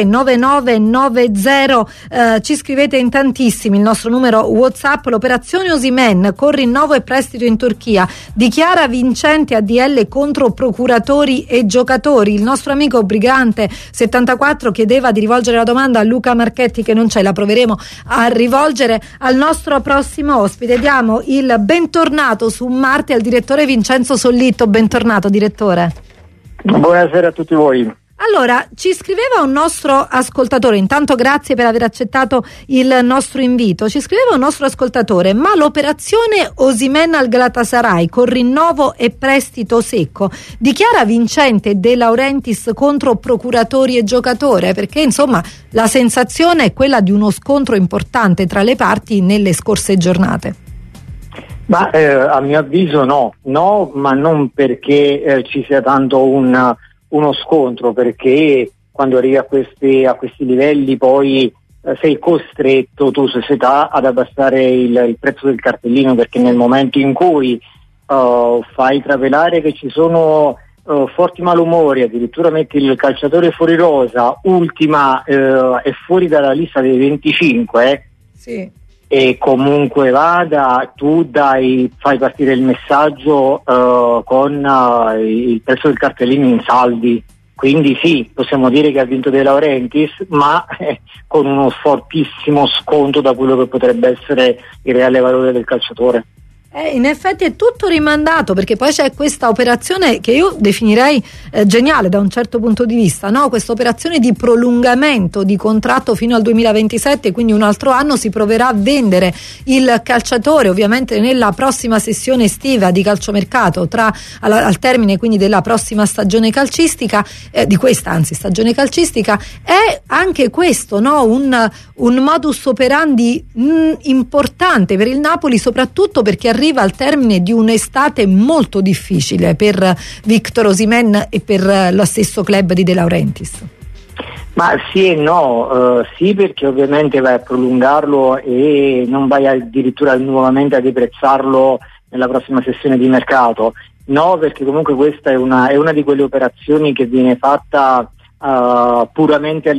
9990. Ci scrivete in tantissimi, il nostro numero WhatsApp. L'operazione Osimhen con rinnovo e prestito in Turchia dichiara vincente ADL contro procuratori e giocatori. Il nostro amico Brigante 74 chiedeva di rivolgere la domanda a Luca Marchetti, che non c'è, la proveremo a rivolgere al nostro prossimo ospite. Diamo il bentornato su Marte al direttore Vincenzo Sollitto. Bentornato, direttore. Buonasera a tutti voi. Allora, ci scriveva un nostro ascoltatore, intanto grazie per aver accettato il nostro invito. Ci scriveva un nostro ascoltatore: ma l'operazione Osimhen al Galatasaray con rinnovo e prestito secco dichiara vincente De Laurentiis contro procuratori e giocatore? Perché insomma la sensazione è quella di uno scontro importante tra le parti nelle scorse giornate. Ma a mio avviso no, ma non perché ci sia tanto uno scontro, perché quando arrivi a questi livelli poi sei costretto, tu società, ad abbassare il prezzo del cartellino, perché nel momento in cui fai travelare che ci sono forti malumori, addirittura metti il calciatore fuori rosa, ultima è fuori dalla lista dei 25, sì. E comunque vada, tu fai partire il messaggio con il prezzo del cartellino in saldi, quindi sì, possiamo dire che ha vinto De Laurentiis, ma con uno fortissimo sconto da quello che potrebbe essere il reale valore del calciatore. In effetti è tutto rimandato, perché poi c'è questa operazione che io definirei geniale da un certo punto di vista, no? Questa operazione di prolungamento di contratto fino al 2027, quindi un altro anno si proverà a vendere il calciatore, ovviamente nella prossima sessione estiva di calciomercato, al termine quindi della prossima stagione calcistica, stagione calcistica. È anche questo, no? un modus operandi importante per il Napoli, soprattutto perché arriva al termine di un'estate molto difficile per Victor Osimhen e per lo stesso club di De Laurentiis. Ma sì e no, sì, perché ovviamente vai a prolungarlo e non vai addirittura nuovamente a deprezzarlo nella prossima sessione di mercato. No, perché comunque questa è una di quelle operazioni che viene fatta puramente a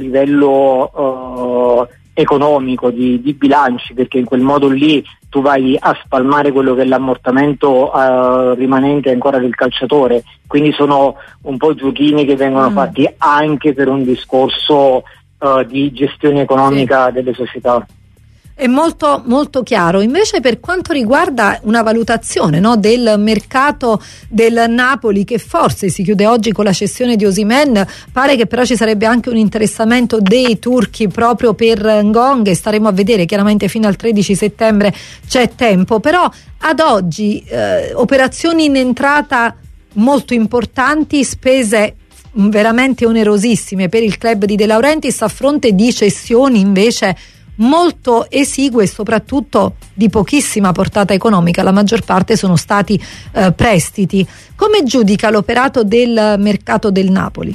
livello economico, di bilanci, perché in quel modo lì tu vai a spalmare quello che è l'ammortamento rimanente ancora del calciatore, quindi sono un po' giochini che vengono fatti anche per un discorso di gestione economica delle società. È molto molto chiaro. Invece per quanto riguarda una valutazione, no, del mercato del Napoli, che forse si chiude oggi con la cessione di Osimhen, pare che però ci sarebbe anche un interessamento dei turchi proprio per Ngong, e staremo a vedere, chiaramente fino al 13 settembre c'è tempo, però ad oggi operazioni in entrata molto importanti, spese veramente onerosissime per il club di De Laurentiis, a fronte di cessioni invece molto esigue e soprattutto di pochissima portata economica. La maggior parte sono stati prestiti. Come giudica l'operato del mercato del Napoli?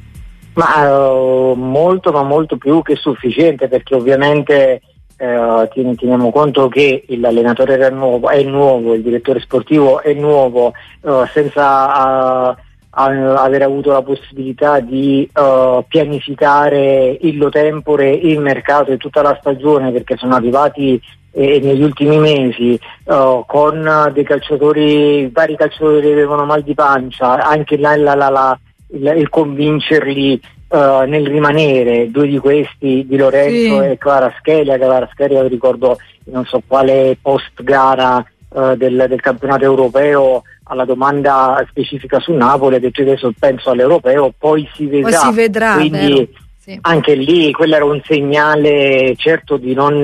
Molto, ma molto più che sufficiente, perché ovviamente teniamo conto che l'allenatore è nuovo, il direttore sportivo è nuovo, senza aver avuto la possibilità di pianificare illo tempore il mercato e tutta la stagione, perché sono arrivati negli ultimi mesi con dei calciatori, vari calciatori che avevano mal di pancia, anche il convincerli nel rimanere. Due di questi, Di Lorenzo e Kvaratskhelia, ricordo non so quale post gara del campionato europeo, alla domanda specifica su Napoli ha detto: adesso penso all'europeo, poi si vedrà. Quindi sì, anche lì quello era un segnale certo di non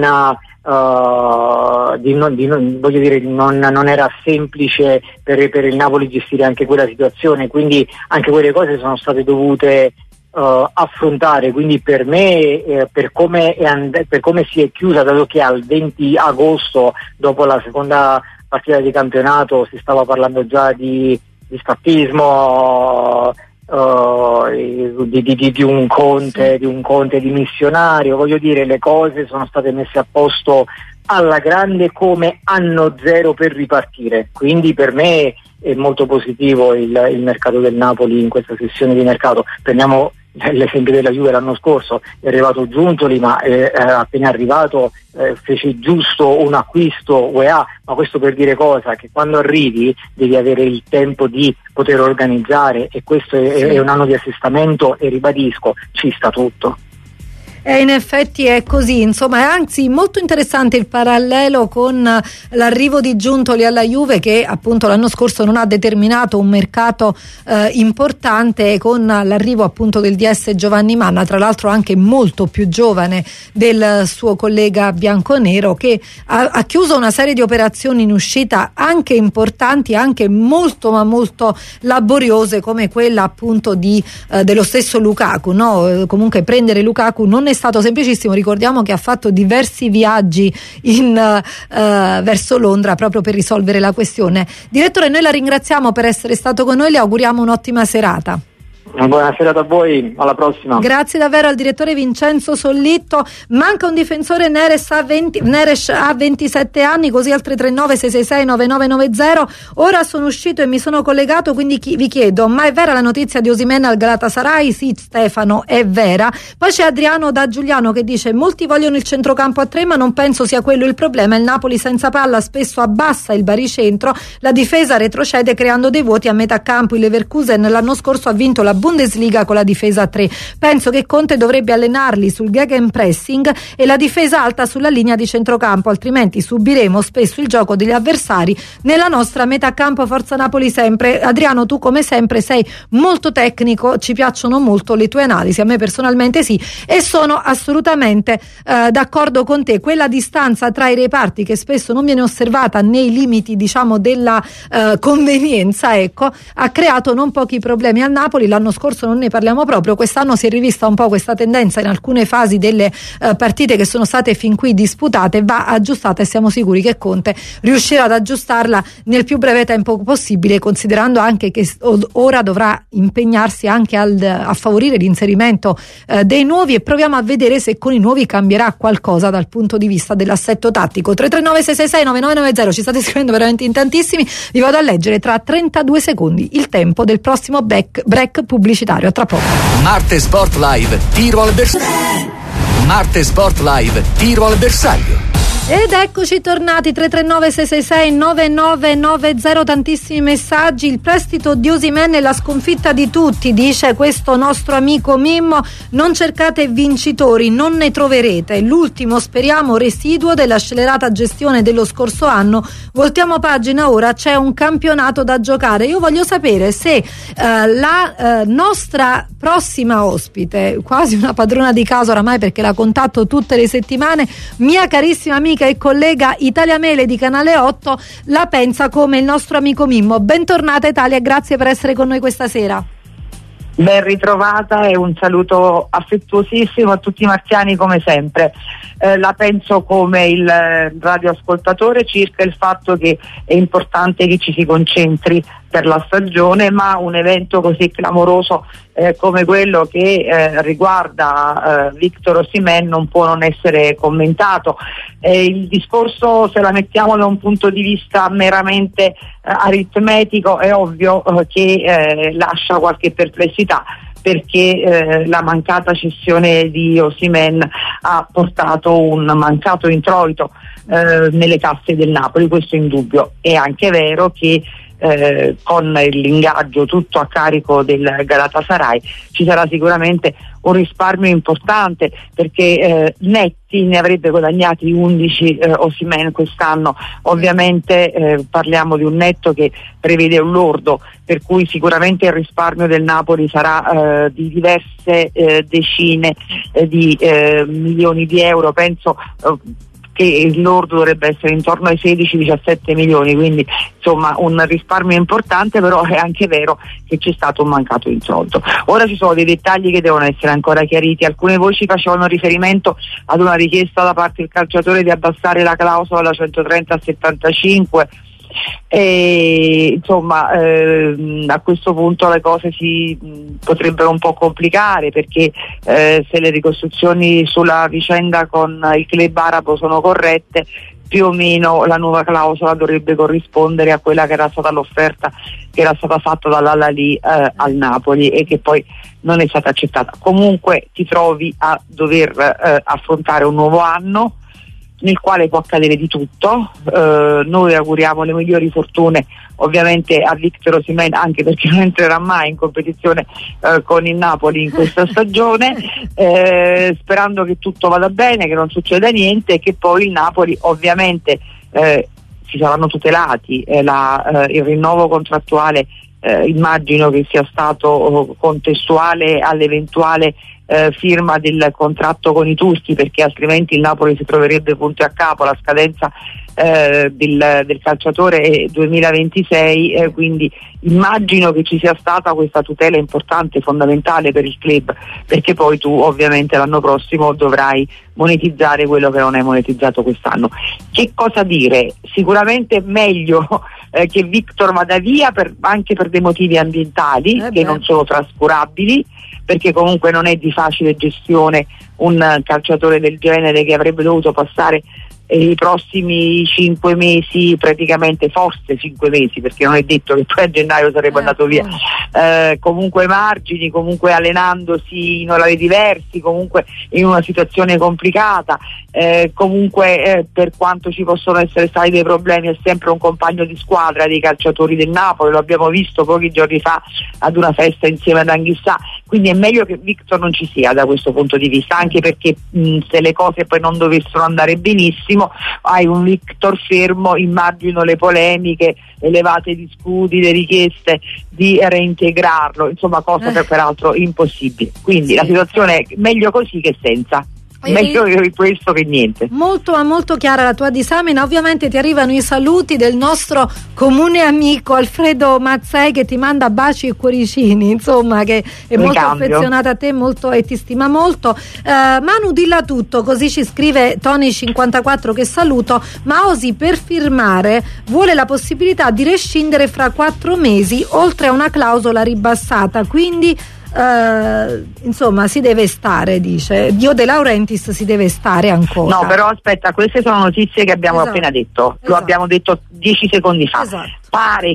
era semplice per il Napoli gestire anche quella situazione, quindi anche quelle cose sono state dovute affrontare. Quindi per me, per come si è chiusa, dato che al 20 agosto, dopo la seconda partita di campionato, si stava parlando già di scattismo, di un Conte dimissionario. Voglio dire, le cose sono state messe a posto alla grande, come anno zero per ripartire. Quindi per me è molto positivo il mercato del Napoli in questa sessione di mercato. Prendiamo l'esempio della Juve l'anno scorso, è arrivato Giuntoli, ma appena arrivato fece giusto un acquisto UEA, ma questo per dire cosa? Che quando arrivi devi avere il tempo di poter organizzare, e questo è un anno di assestamento, e ribadisco, ci sta tutto. In effetti è così, insomma, è anzi molto interessante il parallelo con l'arrivo di Giuntoli alla Juve, che appunto l'anno scorso non ha determinato un mercato importante, con l'arrivo appunto del DS Giovanni Manna, tra l'altro anche molto più giovane del suo collega bianconero, che ha chiuso una serie di operazioni in uscita anche importanti, anche molto ma molto laboriose, come quella appunto dello stesso Lukaku, no? Comunque prendere Lukaku non è stato semplicissimo. Ricordiamo che ha fatto diversi viaggi verso Londra proprio per risolvere la questione. Direttore, noi la ringraziamo per essere stato con noi, le auguriamo un'ottima serata. Buona serata a voi, alla prossima. Grazie davvero al direttore Vincenzo Sollitto. Manca un difensore, Neres ha 27 anni, così al 339 666 9990. Ora sono uscito e mi sono collegato, quindi vi chiedo: ma è vera la notizia di Osimhen al Galatasaray? Sì, Stefano, è vera. Poi c'è Adriano da Giuliano che dice: molti vogliono il centrocampo a 3, ma non penso sia quello il problema. Il Napoli senza palla spesso abbassa il baricentro, la difesa retrocede creando dei vuoti a metà campo. Il Leverkusen l'anno scorso ha vinto la Bundesliga con la difesa a 3. Penso che Conte dovrebbe allenarli sul gegenpressing e la difesa alta sulla linea di centrocampo, altrimenti subiremo spesso il gioco degli avversari nella nostra metà campo. Forza Napoli sempre. Adriano, tu come sempre sei molto tecnico, ci piacciono molto le tue analisi, a me personalmente sì, e sono assolutamente d'accordo con te. Quella distanza tra i reparti che spesso non viene osservata nei limiti, diciamo, della convenienza, ecco, ha creato non pochi problemi al Napoli. L'anno scorso non ne parliamo proprio, quest'anno si è rivista un po' questa tendenza in alcune fasi delle partite che sono state fin qui disputate, va aggiustata e siamo sicuri che Conte riuscirà ad aggiustarla nel più breve tempo possibile, considerando anche che ora dovrà impegnarsi anche a favorire l'inserimento dei nuovi, e proviamo a vedere se con i nuovi cambierà qualcosa dal punto di vista dell'assetto tattico. 339 666 9990, ci state scrivendo veramente in tantissimi, vi vado a leggere tra 32 secondi il tempo del prossimo break pubblicitario. A tra poco. Marte Sport Live, tiro al bersaglio. Marte Sport Live, tiro al bersaglio. Ed eccoci tornati, 339 666 9990, tantissimi messaggi. Il prestito di Osimhen è la sconfitta di tutti, dice questo nostro amico Mimmo. Non cercate vincitori, non ne troverete. L'ultimo, speriamo, residuo della scellerata gestione dello scorso anno. Voltiamo pagina ora, c'è un campionato da giocare. Io voglio sapere se la nostra prossima ospite, quasi una padrona di casa oramai perché la contatto tutte le settimane, mia carissima amica e collega Italia Mele di Canale 8, la pensa come il nostro amico Mimmo. Bentornata Italia, grazie per essere con noi questa sera. Ben ritrovata e un saluto affettuosissimo a tutti i marziani come sempre. La penso come il radioascoltatore circa il fatto che è importante che ci si concentri per la stagione, ma un evento così clamoroso come quello che riguarda Victor Osimhen non può non essere commentato. Il discorso, se la mettiamo da un punto di vista meramente aritmetico, è ovvio che lascia qualche perplessità, perché la mancata cessione di Osimhen ha portato un mancato introito nelle casse del Napoli, questo è indubbio. È anche vero che con l'ingaggio tutto a carico del Galatasaray ci sarà sicuramente un risparmio importante, perché netti ne avrebbe guadagnati 11 Osimhen quest'anno. Ovviamente parliamo di un netto che prevede un lordo, per cui sicuramente il risparmio del Napoli sarà di diverse decine di milioni di euro. Penso che il lordo dovrebbe essere intorno ai 16-17 milioni, quindi insomma un risparmio importante, però è anche vero che c'è stato un mancato introito. Ora ci sono dei dettagli che devono essere ancora chiariti. Alcune voci facevano riferimento ad una richiesta da parte del calciatore di abbassare la clausola da 130 a 75. E insomma a questo punto le cose si potrebbero un po' complicare, perché se le ricostruzioni sulla vicenda con il club arabo sono corrette, più o meno la nuova clausola dovrebbe corrispondere a quella che era stata l'offerta che era stata fatta dall'Al-Ahly al Napoli e che poi non è stata accettata. Comunque ti trovi a dover affrontare un nuovo anno nel quale può accadere di tutto. Noi auguriamo le migliori fortune ovviamente a Victor Osimhen, anche perché non entrerà mai in competizione con il Napoli in questa stagione, sperando che tutto vada bene, che non succeda niente e che poi il Napoli ovviamente si saranno tutelati. Il rinnovo contrattuale immagino che sia stato contestuale all'eventuale firma del contratto con i turchi, perché altrimenti il Napoli si troverebbe punto a capo. La scadenza del calciatore 2026, quindi immagino che ci sia stata questa tutela importante, fondamentale per il club, perché poi tu ovviamente l'anno prossimo dovrai monetizzare quello che non è monetizzato quest'anno. Che cosa dire? Sicuramente meglio che Victor vada via anche per dei motivi ambientali che non sono trascurabili, perché comunque non è di facile gestione un calciatore del genere che avrebbe dovuto passare i prossimi 5 mesi, praticamente forse 5 mesi, perché non è detto che poi a gennaio sarebbe andato via, comunque margini, comunque allenandosi in orari diversi, comunque in una situazione complicata, comunque per quanto ci possono essere stati dei problemi è sempre un compagno di squadra dei calciatori del Napoli, lo abbiamo visto pochi giorni fa ad una festa insieme ad Anghissà, quindi è meglio che Victor non ci sia da questo punto di vista, anche perché se le cose poi non dovessero andare benissimo hai un Victor fermo, immagino le polemiche elevate di scudi, le richieste di reintegrarlo, insomma cosa peraltro impossibile, quindi la situazione è meglio così che senza. Meglio questo che niente. Molto chiara la tua disamina. Ovviamente ti arrivano i saluti del nostro comune amico Alfredo Mazzei, che ti manda baci e cuoricini, insomma, che è molto affezionato a te e ti stima molto. Manu, dilla tutto, così ci scrive Tony54, che saluto. Ma Osi per firmare vuole la possibilità di rescindere fra 4 mesi, oltre a una clausola ribassata, quindi insomma si deve stare, dice Dio De Laurentiis, si deve stare ancora. No, però aspetta, queste sono notizie che abbiamo appena detto, lo abbiamo detto 10 secondi fa. Pare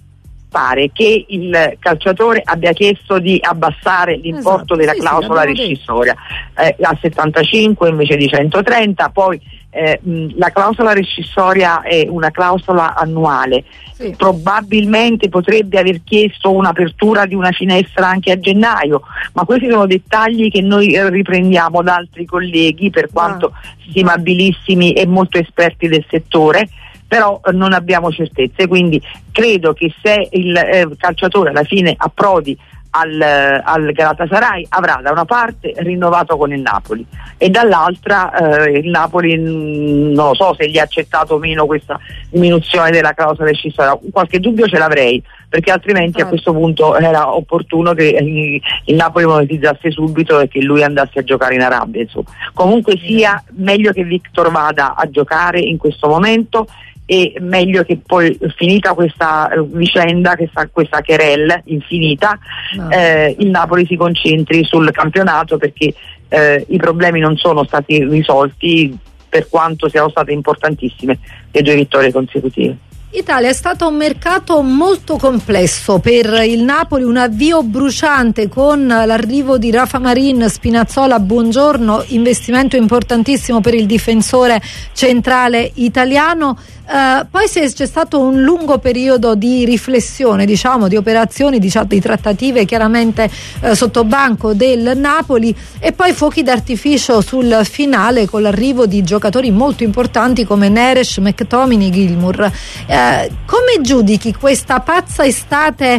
che il calciatore abbia chiesto di abbassare l'importo della clausola rescissoria a 75 invece di 130, poi la clausola rescissoria è una clausola annuale, probabilmente potrebbe aver chiesto un'apertura di una finestra anche a gennaio, ma questi sono dettagli che noi riprendiamo da altri colleghi, per quanto stimabilissimi e molto esperti del settore, però non abbiamo certezze, quindi credo che se il calciatore alla fine approdi al Galatasaray avrà da una parte rinnovato con il Napoli e dall'altra il Napoli non lo so se gli ha accettato o meno questa diminuzione della clausola rescissoria, qualche dubbio ce l'avrei, perché altrimenti a questo punto era opportuno che il Napoli monetizzasse subito e che lui andasse a giocare in Arabia, insomma. Comunque sia, meglio che Victor vada a giocare in questo momento, e meglio che poi, finita questa vicenda, questa querella infinita, il Napoli si concentri sul campionato, perché i problemi non sono stati risolti, per quanto siano state importantissime le 2 vittorie consecutive. Italia è stato un mercato molto complesso per il Napoli, un avvio bruciante con l'arrivo di Rafa Marin, Spinazzola, Buongiorno, investimento importantissimo per il difensore centrale italiano. Poi c'è stato un lungo periodo di riflessione, diciamo, di operazioni, di trattative chiaramente sotto banco del Napoli, e poi fuochi d'artificio sul finale con l'arrivo di giocatori molto importanti come Neres, McTominay, Gilmour. Come giudichi questa pazza estate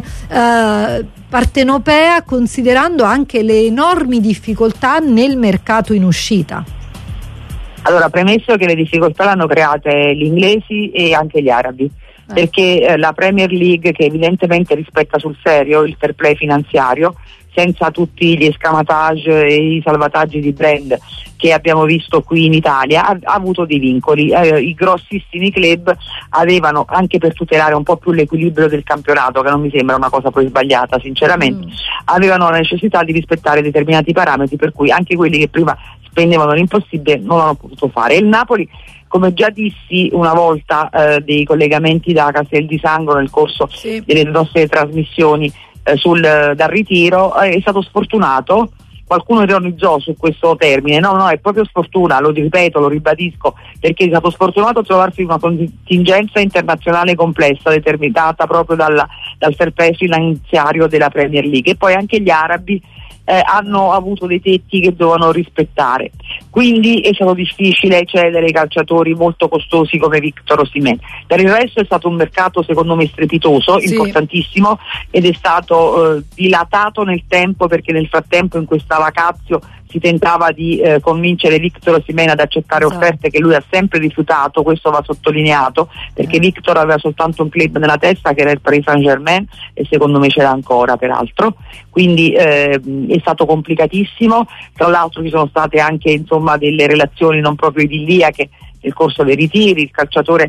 partenopea, considerando anche le enormi difficoltà nel mercato in uscita? Allora, premesso che le difficoltà l'hanno create gli inglesi e anche gli arabi, perché la Premier League, che evidentemente rispetta sul serio il fair play finanziario, senza tutti gli escamotage e i salvataggi di brand che abbiamo visto qui in Italia, ha avuto dei vincoli. I grossissimi club avevano, anche per tutelare un po' più l'equilibrio del campionato, che non mi sembra una cosa poi sbagliata sinceramente, avevano la necessità di rispettare determinati parametri, per cui anche quelli che prima spendevano l'impossibile non hanno potuto fare. E il Napoli, come già dissi una volta dei collegamenti da Castel di Sangro nel corso delle nostre trasmissioni dal ritiro, è stato sfortunato. Qualcuno ironizzò su questo termine, no, è proprio sfortuna, lo ripeto, lo ribadisco, perché è stato sfortunato a trovarsi in una contingenza internazionale complessa, determinata proprio dal fair play finanziario della Premier League. E poi anche gli arabi hanno avuto dei tetti che dovevano rispettare, quindi è stato difficile cedere ai calciatori molto costosi come Victor Osimhen. Per il resto è stato un mercato secondo me strepitoso, importantissimo, ed è stato dilatato nel tempo, perché nel frattempo in questa vacazio si tentava di convincere Victor Osimhen ad accettare offerte che lui ha sempre rifiutato. Questo va sottolineato, perché Victor aveva soltanto un club nella testa, che era il Paris Saint-Germain, e secondo me ce l'ha ancora peraltro, quindi è stato complicatissimo. Tra l'altro ci sono state anche insomma delle relazioni non proprio idilliache nel corso dei ritiri. Il calciatore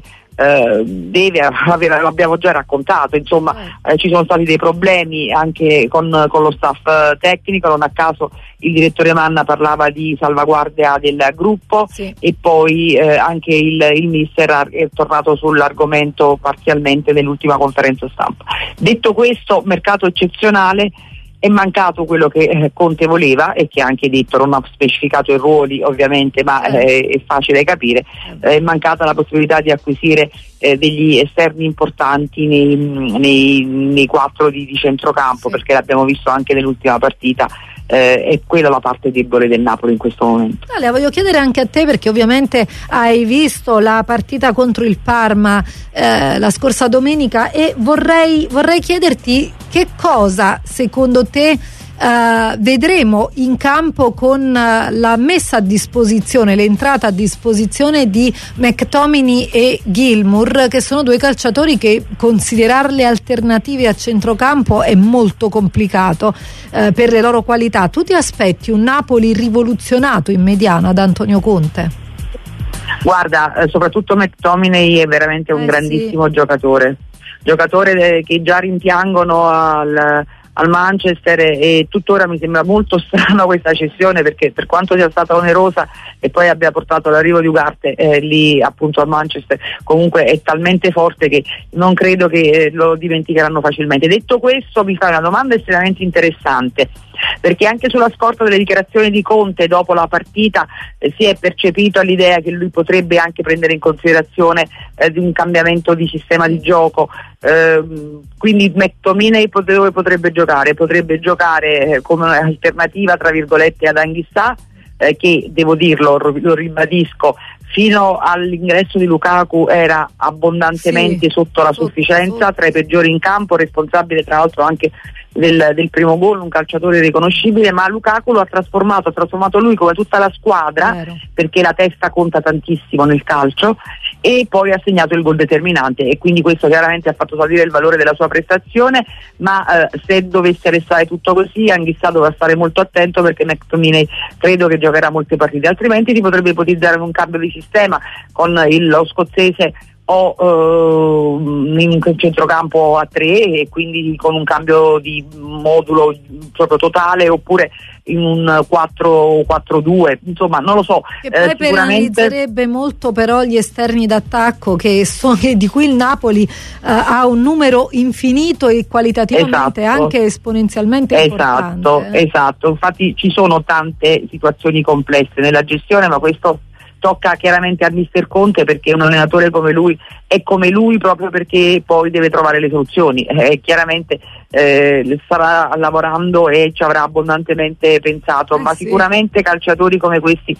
l'abbiamo già raccontato, insomma ci sono stati dei problemi anche con lo staff tecnico. Non a caso il direttore Manna parlava di salvaguardia del gruppo, e poi anche il mister è tornato sull'argomento parzialmente nell'ultima conferenza stampa. Detto questo, mercato eccezionale. È mancato quello che Conte voleva, e che ha anche detto, non ha specificato i ruoli ovviamente, ma è facile capire. È mancata la possibilità di acquisire degli esterni importanti nei 4 di centrocampo, perché l'abbiamo visto anche nell'ultima partita. È quella la parte debole del Napoli in questo momento. Le voglio chiedere anche a te, perché ovviamente hai visto la partita contro il Parma la scorsa domenica, e vorrei chiederti che cosa secondo te vedremo in campo con la messa a disposizione, l'entrata a disposizione di McTominay e Gilmour, che sono 2 calciatori che considerarle alternative a centrocampo è molto complicato per le loro qualità. Tu ti aspetti un Napoli rivoluzionato in mediana da Antonio Conte? Guarda, soprattutto McTominay è veramente un grandissimo giocatore che già rimpiangono al Manchester, e tuttora mi sembra molto strana questa cessione, perché per quanto sia stata onerosa e poi abbia portato all'arrivo di Ugarte lì appunto al Manchester, comunque è talmente forte che non credo che lo dimenticheranno facilmente. Detto questo, mi fa una domanda estremamente interessante, perché anche sulla scorta delle dichiarazioni di Conte dopo la partita si è percepito l'idea che lui potrebbe anche prendere in considerazione di un cambiamento di sistema di gioco. Quindi McTominay dove potrebbe giocare? Potrebbe giocare come alternativa tra virgolette ad Anguissa, che devo dirlo, lo ribadisco, fino all'ingresso di Lukaku era abbondantemente sotto la sufficienza, tra i peggiori in campo, responsabile tra l'altro anche del primo gol, un calciatore riconoscibile, ma Lukaku lo ha trasformato lui come tutta la squadra, perché la testa conta tantissimo nel calcio, e poi ha segnato il gol determinante, e quindi questo chiaramente ha fatto salire il valore della sua prestazione. Ma se dovesse restare tutto così, Anguissa dovrà stare molto attento, perché McTominay credo che giocherà molte partite, altrimenti si potrebbe ipotizzare un cambio di sistema con lo scozzese o in centrocampo a 3, e quindi con un cambio di modulo proprio totale, oppure in un 4-4-2, insomma non lo so. Che poi penalizzerebbe molto però gli esterni d'attacco, di cui il Napoli ha un numero infinito e qualitativamente anche esponenzialmente importante. Esatto, infatti ci sono tante situazioni complesse nella gestione, ma questo tocca chiaramente a mister Conte, perché un allenatore come lui è come lui proprio perché poi deve trovare le soluzioni. Chiaramente starà lavorando e ci avrà abbondantemente pensato, ma sicuramente calciatori come questi,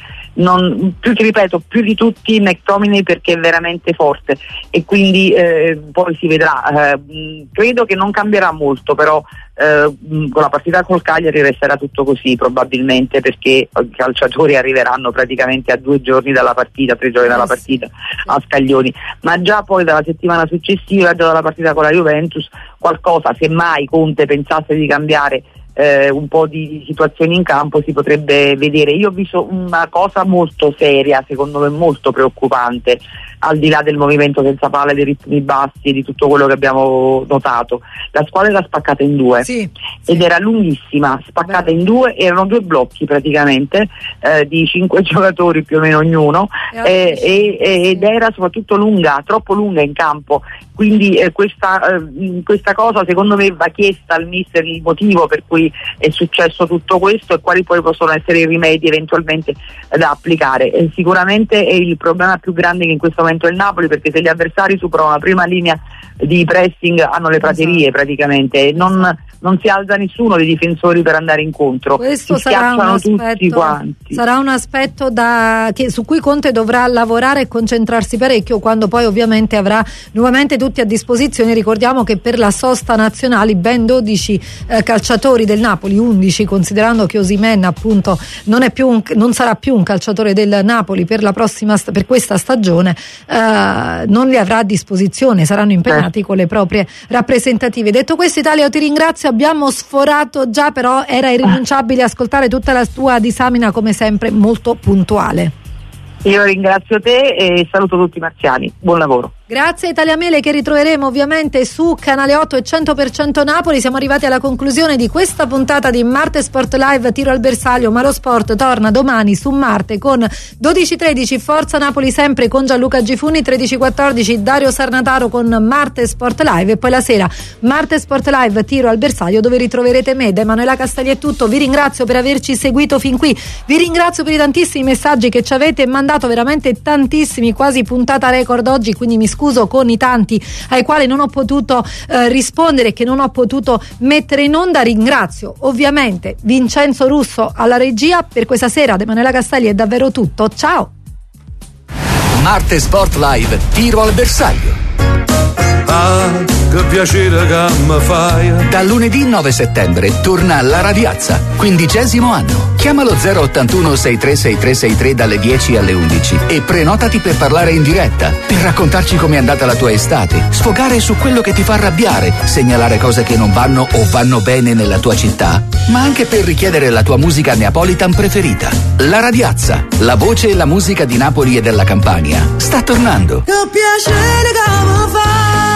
più di tutti McTominay, perché è veramente forte, e quindi poi si vedrà. Credo che non cambierà molto, però con la partita col Cagliari resterà tutto così probabilmente, perché i calciatori arriveranno praticamente a 2 giorni dalla partita, 3 giorni dalla partita a scaglioni, ma già poi dalla settimana successiva, già dalla partita con la Juventus, qualcosa, se mai Conte pensasse di cambiare un po' di situazioni in campo, si potrebbe vedere. Io ho visto una cosa molto seria, secondo me molto preoccupante, al di là del movimento senza palla, dei ritmi bassi e di tutto quello che abbiamo notato. La squadra era spaccata in 2 ed era lunghissima, spaccata in 2, erano 2 blocchi praticamente di 5 giocatori più o meno ognuno, ed era soprattutto lunga, troppo lunga in campo. Quindi questa cosa secondo me va chiesta al mister, il motivo per cui è successo tutto questo e quali poi possono essere i rimedi eventualmente da applicare. Sicuramente è il problema più grande che in questo momento è il Napoli, perché se gli avversari superano la prima linea di pressing hanno le praterie praticamente, non si alza nessuno dei difensori per andare incontro. Questo sarà un aspetto su cui Conte dovrà lavorare e concentrarsi parecchio, quando poi ovviamente avrà nuovamente tutti a disposizione. Ricordiamo che per la sosta nazionali ben 12 calciatori del Napoli, 11, considerando che Osimhen appunto non sarà più un calciatore del Napoli per questa stagione, non li avrà a disposizione, saranno impegnati con le proprie rappresentative. Detto questo, Italia, io ti ringrazio, abbiamo sforato già, però era irrinunciabile ascoltare tutta la tua disamina, come sempre molto puntuale. Io ringrazio te e saluto tutti i marziani, buon lavoro. Grazie a Italia Mele, che ritroveremo ovviamente su Canale 8 e 100% Napoli. Siamo arrivati alla conclusione di questa puntata di Marte Sport Live, tiro al bersaglio, ma lo sport torna domani su Marte con 12:13 Forza Napoli sempre con Gianluca Gifuni, 13:14 Dario Sarnataro con Marte Sport Live, e poi la sera Marte Sport Live tiro al bersaglio, dove ritroverete me, Emanuela Castelli. È tutto, vi ringrazio per averci seguito fin qui, vi ringrazio per i tantissimi messaggi che ci avete mandato, veramente tantissimi, quasi puntata record oggi, quindi mi scuso con i tanti ai quali non ho potuto rispondere, che non ho potuto mettere in onda. Ringrazio ovviamente Vincenzo Russo alla regia. Per questa sera da Emanuela Castelli è davvero tutto, ciao. Marte Sport Live, tiro al bersaglio. Ah, che piacere che mi fai. Da lunedì 9 settembre torna La Radiazza, 15° anno. Chiamalo 081 636363 dalle 10 alle 11 e prenotati per parlare in diretta, per raccontarci com'è andata la tua estate, sfogare su quello che ti fa arrabbiare, segnalare cose che non vanno o vanno bene nella tua città, ma anche per richiedere la tua musica neapolitan preferita. La Radiazza, la voce e la musica di Napoli e della Campania, sta tornando. Che piacere che mi fai.